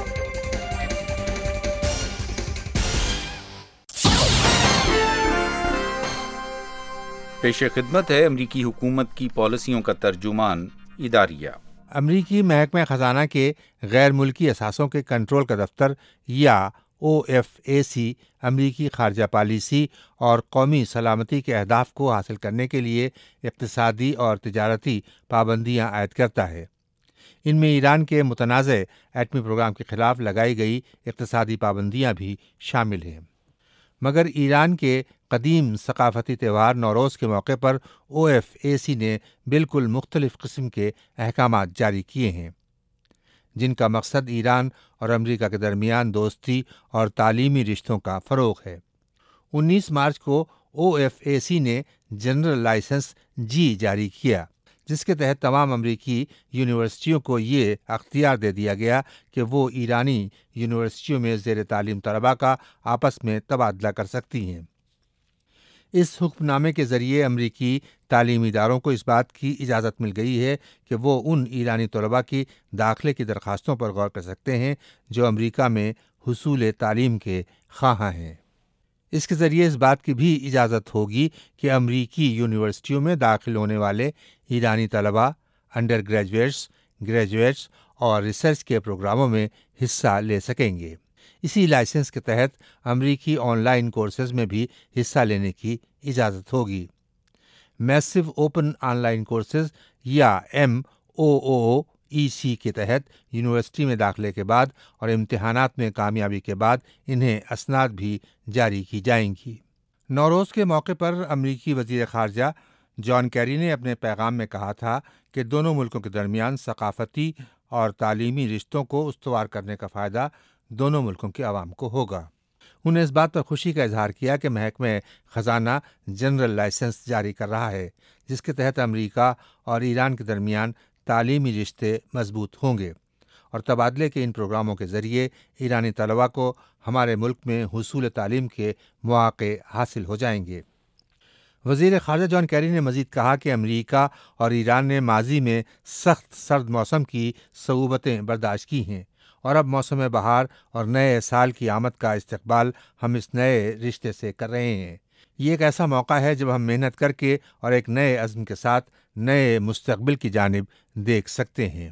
پیش خدمت ہے امریکی حکومت کی پالیسیوں کا ترجمان اداریہ۔ امریکی محکمہ خزانہ کے غیر ملکی اثاثوں کے کنٹرول کا دفتر یا OFAC امریکی خارجہ پالیسی اور قومی سلامتی کے اہداف کو حاصل کرنے کے لیے اقتصادی اور تجارتی پابندیاں عائد کرتا ہے۔ ان میں ایران کے متنازع ایٹمی پروگرام کے خلاف لگائی گئی اقتصادی پابندیاں بھی شامل ہیں۔ مگر ایران کے قدیم ثقافتی تہوار نوروز کے موقع پر OFAC نے بالکل مختلف قسم کے احکامات جاری کیے ہیں جن کا مقصد ایران اور امریکہ کے درمیان دوستی اور تعلیمی رشتوں کا فروغ ہے۔ 19 مارچ کو OFAC نے جنرل لائسنس G جاری کیا جس کے تحت تمام امریکی یونیورسٹیوں کو یہ اختیار دے دیا گیا کہ وہ ایرانی یونیورسٹیوں میں زیر تعلیم طلباء کا آپس میں تبادلہ کر سکتی ہیں۔ اس حکم نامے کے ذریعے امریکی تعلیمی اداروں کو اس بات کی اجازت مل گئی ہے کہ وہ ان ایرانی طلباء کی داخلے کی درخواستوں پر غور کر سکتے ہیں جو امریکہ میں حصول تعلیم کے خواہاں ہیں۔ اس کے ذریعے اس بات کی بھی اجازت ہوگی کہ امریکی یونیورسٹیوں میں داخل ہونے والے ایرانی طلباء انڈر گریجویٹس، گریجویٹس اور ریسرچ کے پروگراموں میں حصہ لے سکیں گے۔ اسی لائسنس کے تحت امریکی آن لائن کورسز میں بھی حصہ لینے کی اجازت ہوگی۔ Massive open online courses یا MOOC کے تحت یونیورسٹی میں داخلے کے بعد اور امتحانات میں کامیابی کے بعد انہیں اسناد بھی جاری کی جائیں گی۔ نوروز کے موقع پر امریکی وزیر خارجہ جان کیری نے اپنے پیغام میں کہا تھا کہ دونوں ملکوں کے درمیان ثقافتی اور تعلیمی رشتوں کو استوار کرنے کا فائدہ دونوں ملکوں کے عوام کو ہوگا۔ انہیں اس بات پر خوشی کا اظہار کیا کہ محکمہ خزانہ جنرل لائسنس جاری کر رہا ہے، جس کے تحت امریکہ اور ایران کے درمیان تعلیمی رشتے مضبوط ہوں گے اور تبادلے کے ان پروگراموں کے ذریعے ایرانی طلباء کو ہمارے ملک میں حصول تعلیم کے مواقع حاصل ہو جائیں گے۔ وزیر خارجہ جان کیری نے مزید کہا کہ امریکہ اور ایران نے ماضی میں سخت سرد موسم کی صعوبتیں برداشت کی ہیں اور اب موسم بہار اور نئے سال کی آمد کا استقبال ہم اس نئے رشتے سے کر رہے ہیں۔ یہ ایک ایسا موقع ہے جب ہم محنت کر کے اور ایک نئے عزم کے ساتھ نئے مستقبل کی جانب دیکھ سکتے ہیں۔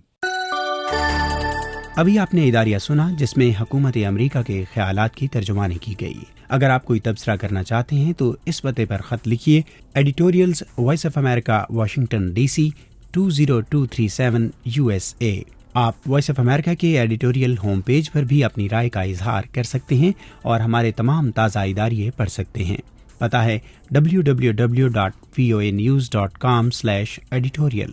ابھی آپ نے اداریہ سنا جس میں حکومت امریکہ کے خیالات کی ترجمانی کی گئی۔ اگر آپ کوئی تبصرہ کرنا چاہتے ہیں تو اس پتے پر خط لکھیے، editorials Voice of America, Washington DC 20237 USA۔ آپ وائس آف امریکہ کے ایڈیٹوریل ہوم پیج پر بھی اپنی رائے کا اظہار کر سکتے ہیں اور ہمارے تمام تازہ اداریے پڑھ سکتے ہیں۔ پتہ ہے www.voanews.com/editorial۔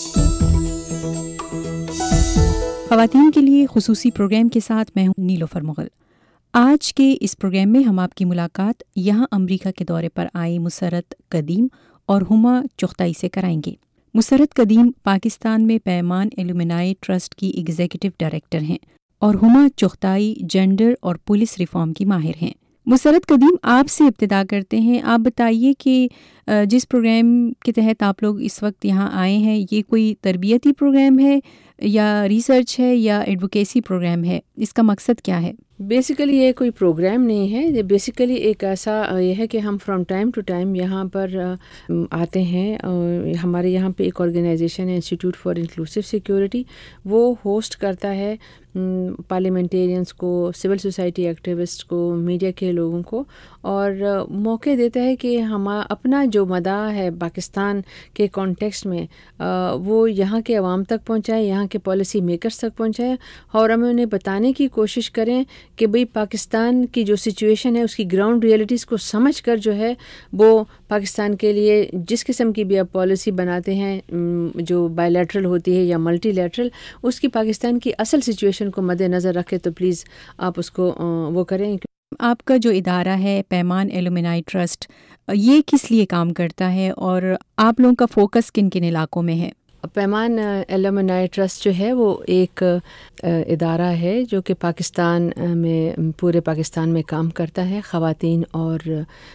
خواتین کے لیے خصوصی پروگرام کے ساتھ میں ہوں نیلوفر مغل۔ آج کے اس پروگرام میں ہم آپ کی ملاقات یہاں امریکہ کے دورے پر آئی مسرت قدیم اور ہما چغتائی سے کرائیں گے۔ مسرت قدیم پاکستان میں پیمان ایلومنائی ٹرسٹ کی ایگزیکٹو ڈائریکٹر ہیں اور ہما چغتائی جینڈر اور پولیس ریفارم کی ماہر ہیں۔ مسرت قدیم، آپ سے ابتدا کرتے ہیں۔ آپ بتائیے کہ جس پروگرام کے تحت آپ لوگ اس وقت یہاں آئے ہیں، یہ کوئی تربیتی پروگرام ہے یا ریسرچ ہے یا ایڈوکیسی پروگرام ہے؟ اس کا مقصد کیا ہے؟ بیسیکلی یہ کوئی پروگرام نہیں ہے، یہ بیسیکلی ایک ایسا یہ ہے کہ ہم فرام ٹائم ٹو ٹائم یہاں پر آتے ہیں۔ ہمارے یہاں پہ ایک آرگنائزیشن ہے انسٹیٹیوٹ فار انکلوسیو سیکیورٹی، وہ ہوسٹ کرتا ہے پارلیمنٹیرینس کو، سول سوسائٹی ایکٹیوسٹ کو، میڈیا کے لوگوں کو، اور موقع دیتا ہے کہ ہم اپنا جو مدعا ہے پاکستان کے کانٹیکسٹ میں وہ یہاں کے عوام تک پہنچائے، یہاں کے پالیسی میکرز تک پہنچائے، اور ہم انہیں بتانے کی کوشش کریں کہ بھئی پاکستان کی جو سچویشن ہے اس کی گراؤنڈ ریئلٹیز کو سمجھ کر جو ہے وہ پاکستان کے لیے جس قسم کی بھی آپ پالیسی بناتے ہیں، جو بائی لیٹرل ہوتی ہے یا ملٹی لیٹرل، اس کی پاکستان کی اصل سچویشن کو مد نظر رکھے تو پلیز آپ اس کو وہ کریں۔ آپ کا جو ادارہ ہے پیمان ایلومنائی ٹرسٹ، یہ کس لیے کام کرتا ہے اور آپ لوگوں کا فوکس کن کن علاقوں میں ہے؟ پیمان ایلومنائی ٹرسٹ جو ہے وہ ایک ادارہ ہے جو کہ پاکستان میں پورے پاکستان میں کام کرتا ہے خواتین اور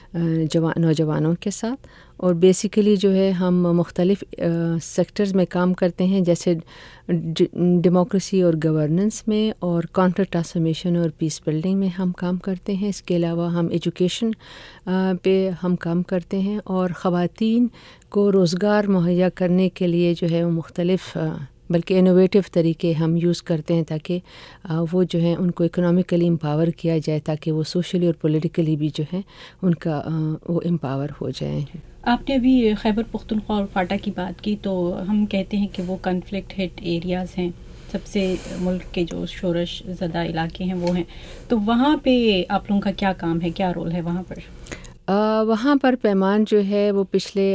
نوجوانوں کے ساتھ، اور بیسیکلی جو ہے ہم مختلف سیکٹرز میں کام کرتے ہیں، جیسے ڈیموکریسی اور گورننس میں، اور کانفلکٹ ٹرانسفارمیشن اور پیس بلڈنگ میں ہم کام کرتے ہیں۔ اس کے علاوہ ہم ایجوکیشن پہ ہم کام کرتے ہیں، اور خواتین کو روزگار مہیا کرنے کے لیے جو ہے وہ مختلف بلکہ انوویٹو طریقے ہم یوز کرتے ہیں تاکہ وہ جو ہے ان کو اکنامکلی امپاور کیا جائے، تاکہ وہ سوشلی اور پولیٹیکلی بھی جو ہے ان کا وہ امپاور ہو جائیں۔ آپ نے ابھی خیبر پختونخوا اور فاٹا کی بات کی، تو ہم کہتے ہیں کہ وہ کنفلکٹ ہٹ ایریاز ہیں، سب سے ملک کے جو شورش زدہ علاقے ہیں وہ ہیں، تو وہاں پہ آپ لوگوں کا کیا کام ہے، کیا رول ہے وہاں پر؟ وہاں پر پیمان جو ہے وہ پچھلے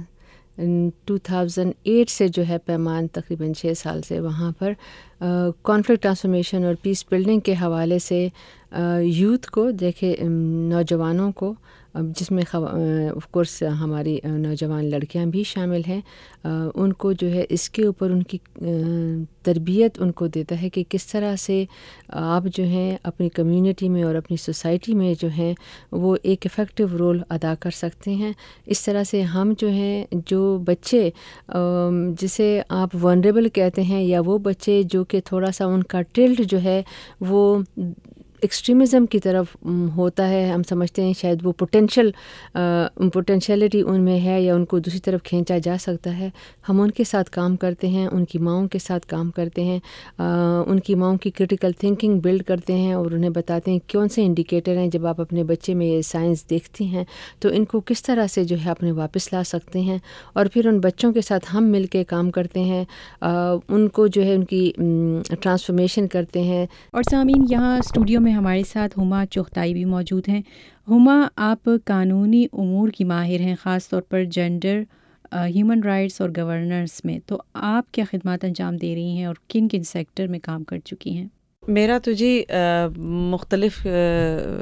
2008 سے جو ہے پیمان تقریباً 6 سال سے وہاں پر کانفلکٹ ٹرانسفارمیشن اور پیس بلڈنگ کے حوالے سے یوتھ کو دیکھے، نوجوانوں کو، جس میں آف کورس ہماری نوجوان لڑکیاں بھی شامل ہیں، ان کو جو ہے اس کے اوپر ان کی تربیت ان کو دیتا ہے کہ کس طرح سے آپ جو ہیں اپنی کمیونٹی میں اور اپنی سوسائٹی میں جو ہیں وہ ایک افیکٹو رول ادا کر سکتے ہیں۔ اس طرح سے ہم جو ہیں جو بچے جسے آپ ونریبل کہتے ہیں، یا وہ بچے جو کہ تھوڑا سا ان کا ٹلٹ جو ہے وہ ایکسٹریمزم کی طرف ہوتا ہے، ہم سمجھتے ہیں شاید وہ پوٹینشیلٹی ان میں ہے یا ان کو دوسری طرف کھینچا جا سکتا ہے، ہم ان کے ساتھ کام کرتے ہیں، ان کی ماؤں کے ساتھ کام کرتے ہیں، ان کی ماؤں کی کرٹیکل تھنکنگ بلڈ کرتے ہیں، اور انہیں بتاتے ہیں کون سے انڈیکیٹر ہیں جب آپ اپنے بچے میں یہ سائنس دیکھتی ہیں تو ان کو کس طرح سے جو ہے اپنے واپس لا سکتے ہیں، اور پھر ان بچوں کے ساتھ ہم مل کے کام کرتے ہیں، ان کو جو ہے ان کی ٹرانسفارمیشن کرتے ہیں۔ اور سامعین، یہاں اسٹوڈیو میں ہمارے ساتھ ہما چغتائی بھی موجود ہیں۔ ہما، آپ قانونی امور کی ماہر ہیں، خاص طور پر جینڈر، ہیومن رائٹس اور گورننس میں، تو آپ کیا خدمات انجام دے رہی ہیں اور کن کن سیکٹر میں کام کر چکی ہیں؟ میرا تو جی مختلف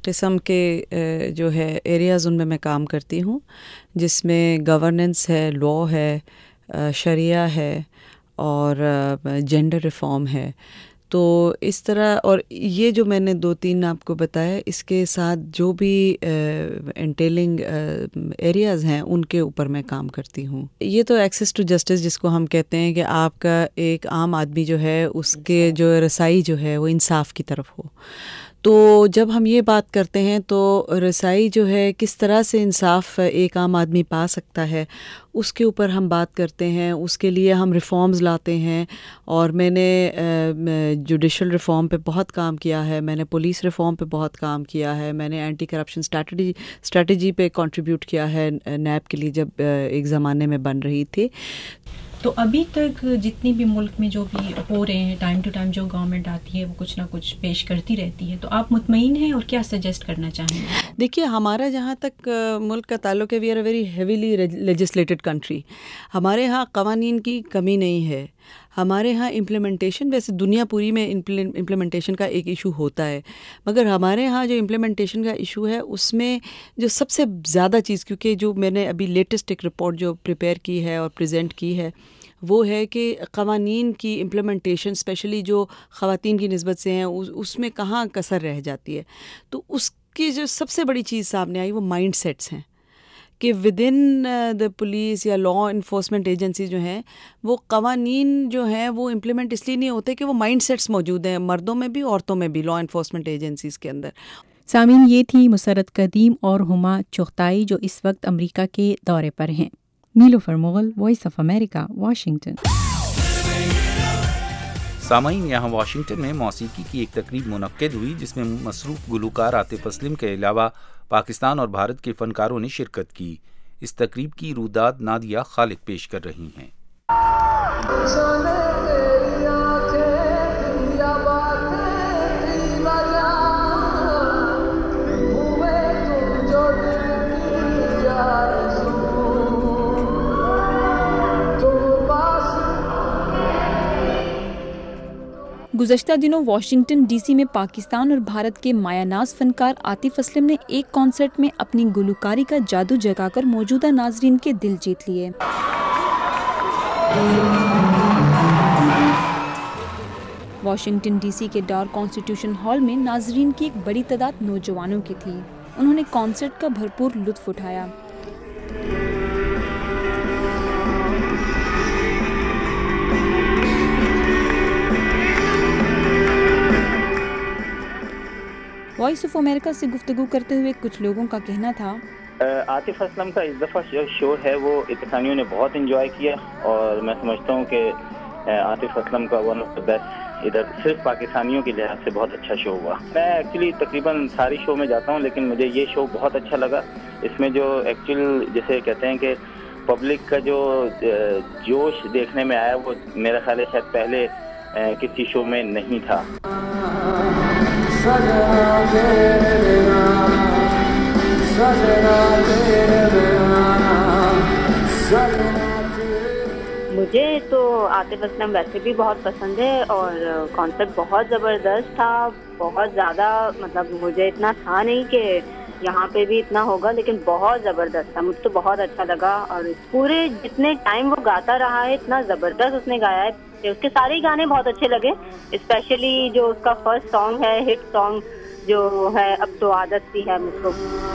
قسم کے جو ہے ایریاز ان میں کام کرتی ہوں، جس میں گورننس ہے، لا ہے، شریعہ ہے اور جینڈر ریفارم ہے. تو اس طرح، اور یہ جو میں نے 2-3 آپ کو بتایا، اس کے ساتھ جو بھی انٹیلنگ ایریاز ہیں ان کے اوپر میں کام کرتی ہوں. یہ تو ایکسیس ٹو جسٹس جس کو ہم کہتے ہیں کہ آپ کا ایک عام آدمی جو ہے اس کے جو رسائی جو ہے وہ انصاف کی طرف ہو. تو جب ہم یہ بات کرتے ہیں تو رسائی جو ہے کس طرح سے انصاف ایک عام آدمی پا سکتا ہے، اس کے اوپر ہم بات کرتے ہیں. اس کے لیے ہم ریفارمز لاتے ہیں، اور میں نے جوڈیشل ریفارم پہ بہت کام کیا ہے، میں نے پولیس ریفارم پہ بہت کام کیا ہے، میں نے اینٹی کرپشن اسٹریٹجی پہ کنٹریبیوٹ کیا ہے نیب کے لیے جب ایک زمانے میں بن رہی تھی. تو ابھی تک جتنی بھی ملک میں جو بھی ہو رہے ہیں، ٹائم ٹو ٹائم جو گورنمنٹ آتی ہے وہ کچھ نہ کچھ پیش کرتی رہتی ہے، تو آپ مطمئن ہیں اور کیا سجیسٹ کرنا چاہیں گے؟ دیکھیے، ہمارا جہاں تک ملک کا تعلق ہے، we are a very heavily legislated country. ہمارے ہاں قوانین کی کمی نہیں ہے. ہمارے ہاں امپلیمنٹیشن، ویسے دنیا پوری میں امپلیمنٹیشن کا ایک ایشو ہوتا ہے، مگر ہمارے ہاں جو امپلیمنٹیشن کا ایشو ہے اس میں جو سب سے زیادہ چیز، کیونکہ جو میں نے ابھی لیٹسٹ ایک رپورٹ جو پریپیئر کی ہے اور پریزنٹ کی ہے، وہ ہے کہ قوانین کی امپلیمنٹیشن اسپیشلی جو خواتین کی نسبت سے ہیں اس میں کہاں کسر رہ جاتی ہے. تو اس کی جو سب سے بڑی چیز سامنے آئی وہ مائنڈ سیٹس ہیں، کہ ود ان دا پولیس یا لا انفورسمنٹ ایجنسی جو ہیں، وہ قوانین جو ہیں وہ امپلیمنٹ اس لیے نہیں ہوتے کہ وہ مائنڈ سیٹس موجود ہیں مردوں میں بھی عورتوں میں بھی لا انفورسمنٹ ایجنسیز کے اندر. سامعین، یہ تھی مسرت قدیم اور ہما چغتائی جو اس وقت امریکہ کے دورے پر ہیں. Nilofar Mughal, Voice of America, Washington. سامعین، یہاں واشنگٹن میں موسیقی کی ایک تقریب منعقد ہوئی جس میں مصروف گلوکار عاطف اسلم کے علاوہ پاکستان اور بھارت کے فنکاروں نے شرکت کی. اس تقریب کی رویداد نادیہ خالد پیش کر رہی ہیں. گزشتہ دنوں واشنگٹن ڈی سی میں پاکستان اور بھارت کے مایہ ناز فنکار عاطف اسلم نے ایک کنسرٹ میں اپنی گلوکاری کا جادو جگا کر موجودہ ناظرین کے دل جیت لیے. واشنگٹن ڈی سی کے ڈار کانسٹیٹیوشن ہال میں ناظرین کی ایک بڑی تعداد نوجوانوں کی تھی. انہوں نے کنسرٹ کا بھرپور لطف اٹھایا. وائس آف امریکہ سے گفتگو کرتے ہوئے کچھ لوگوں کا کہنا تھا، عاطف اسلم کا اس دفعہ جو شو ہے وہ پاکستانیوں نے بہت انجوائے کیا، اور میں سمجھتا ہوں کہ عاطف اسلم کا ون آف دا بیسٹ ادھر صرف پاکستانیوں کے لحاظ سے بہت اچھا شو ہوا. میں ایکچولی تقریباً ساری شو میں جاتا ہوں، لیکن مجھے یہ شو بہت اچھا لگا. اس میں جو ایکچوئل جسے کہتے ہیں کہ پبلک کا جو جوش دیکھنے میں آیا، وہ میرا خیال ہے شاید پہلے کسی شو میں نہیں تھا. مجھے تو عاطف اسلم ویسے بھی بہت پسند ہے، اور کانسرٹ بہت زبردست تھا، بہت زیادہ، مطلب مجھے اتنا تھا نہیں کہ یہاں پہ بھی اتنا ہوگا، لیکن بہت زبردست تھا. مجھے تو بہت اچھا لگا، اور پورے جتنے ٹائم وہ گاتا رہا ہے اتنا زبردست اس نے گایا ہے. اس کے سارے گانے بہت اچھے لگے، اسپیشلی جو اس کا فرسٹ سانگ ہے، ہٹ سانگ جو ہے اب تو عادت سی ہے مجھ کو.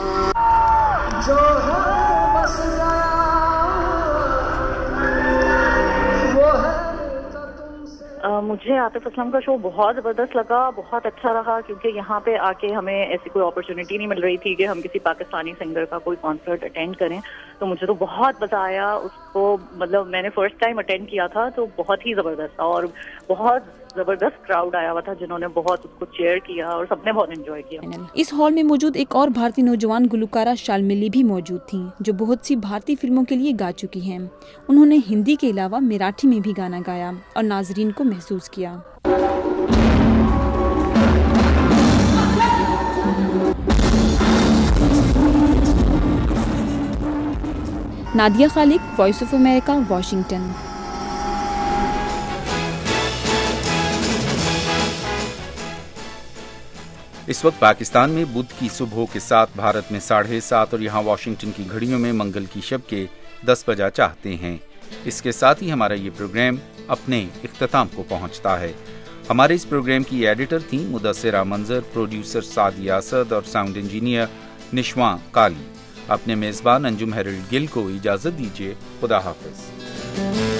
مجھے عاطف اسلم کا شو بہت زبردست لگا، بہت اچھا رہا، کیونکہ یہاں پہ آ کے ہمیں ایسی کوئی اپرچونیٹی نہیں مل رہی تھی کہ ہم کسی پاکستانی سنگر کا کوئی کانسرٹ اٹینڈ کریں. تو مجھے تو بہت مزہ آیا اس کو، مطلب میں نے فرسٹ ٹائم اٹینڈ کیا تھا تو بہت ہی زبردست تھا، اور بہت زبردست کراؤڈ آیا ہوا تھا جنہوں نے بہت اس کو چیئر کیا، اور سب نے بہت انجوائے کیا. اس ہال میں موجود ایک اور بھارتی نوجوان گلوکارہ شالملی بھی موجود تھیں، جو بہت سی بھارتی فلموں کے لیے گا چکی ہیں. انہوں نے ہندی کے علاوہ مراٹھی میں بھی گانا گایا اور ناظرین کو محسوس کیا. نادیہ خالق، وائس آف امریکہ، واشنگٹن. इस वक्त पाकिस्तान में बुध की सुबह के साथ भारत में 7:30 और यहाँ वाशिंगटन की घड़ियों में मंगल की शब के 10 बजा चाहते हैं। इसके साथ ही हमारा ये प्रोग्राम अपने इख्तिताम को पहुँचता है। हमारे इस प्रोग्राम की एडिटर थी मुदस्सिरा मंजर, प्रोड्यूसर सादी आसद और साउंड इंजीनियर निशवा काली। अपने मेज़बान अंजुम हेरल्ड गिल को इजाज़त दीजिए। खुदा हाफ़िज़।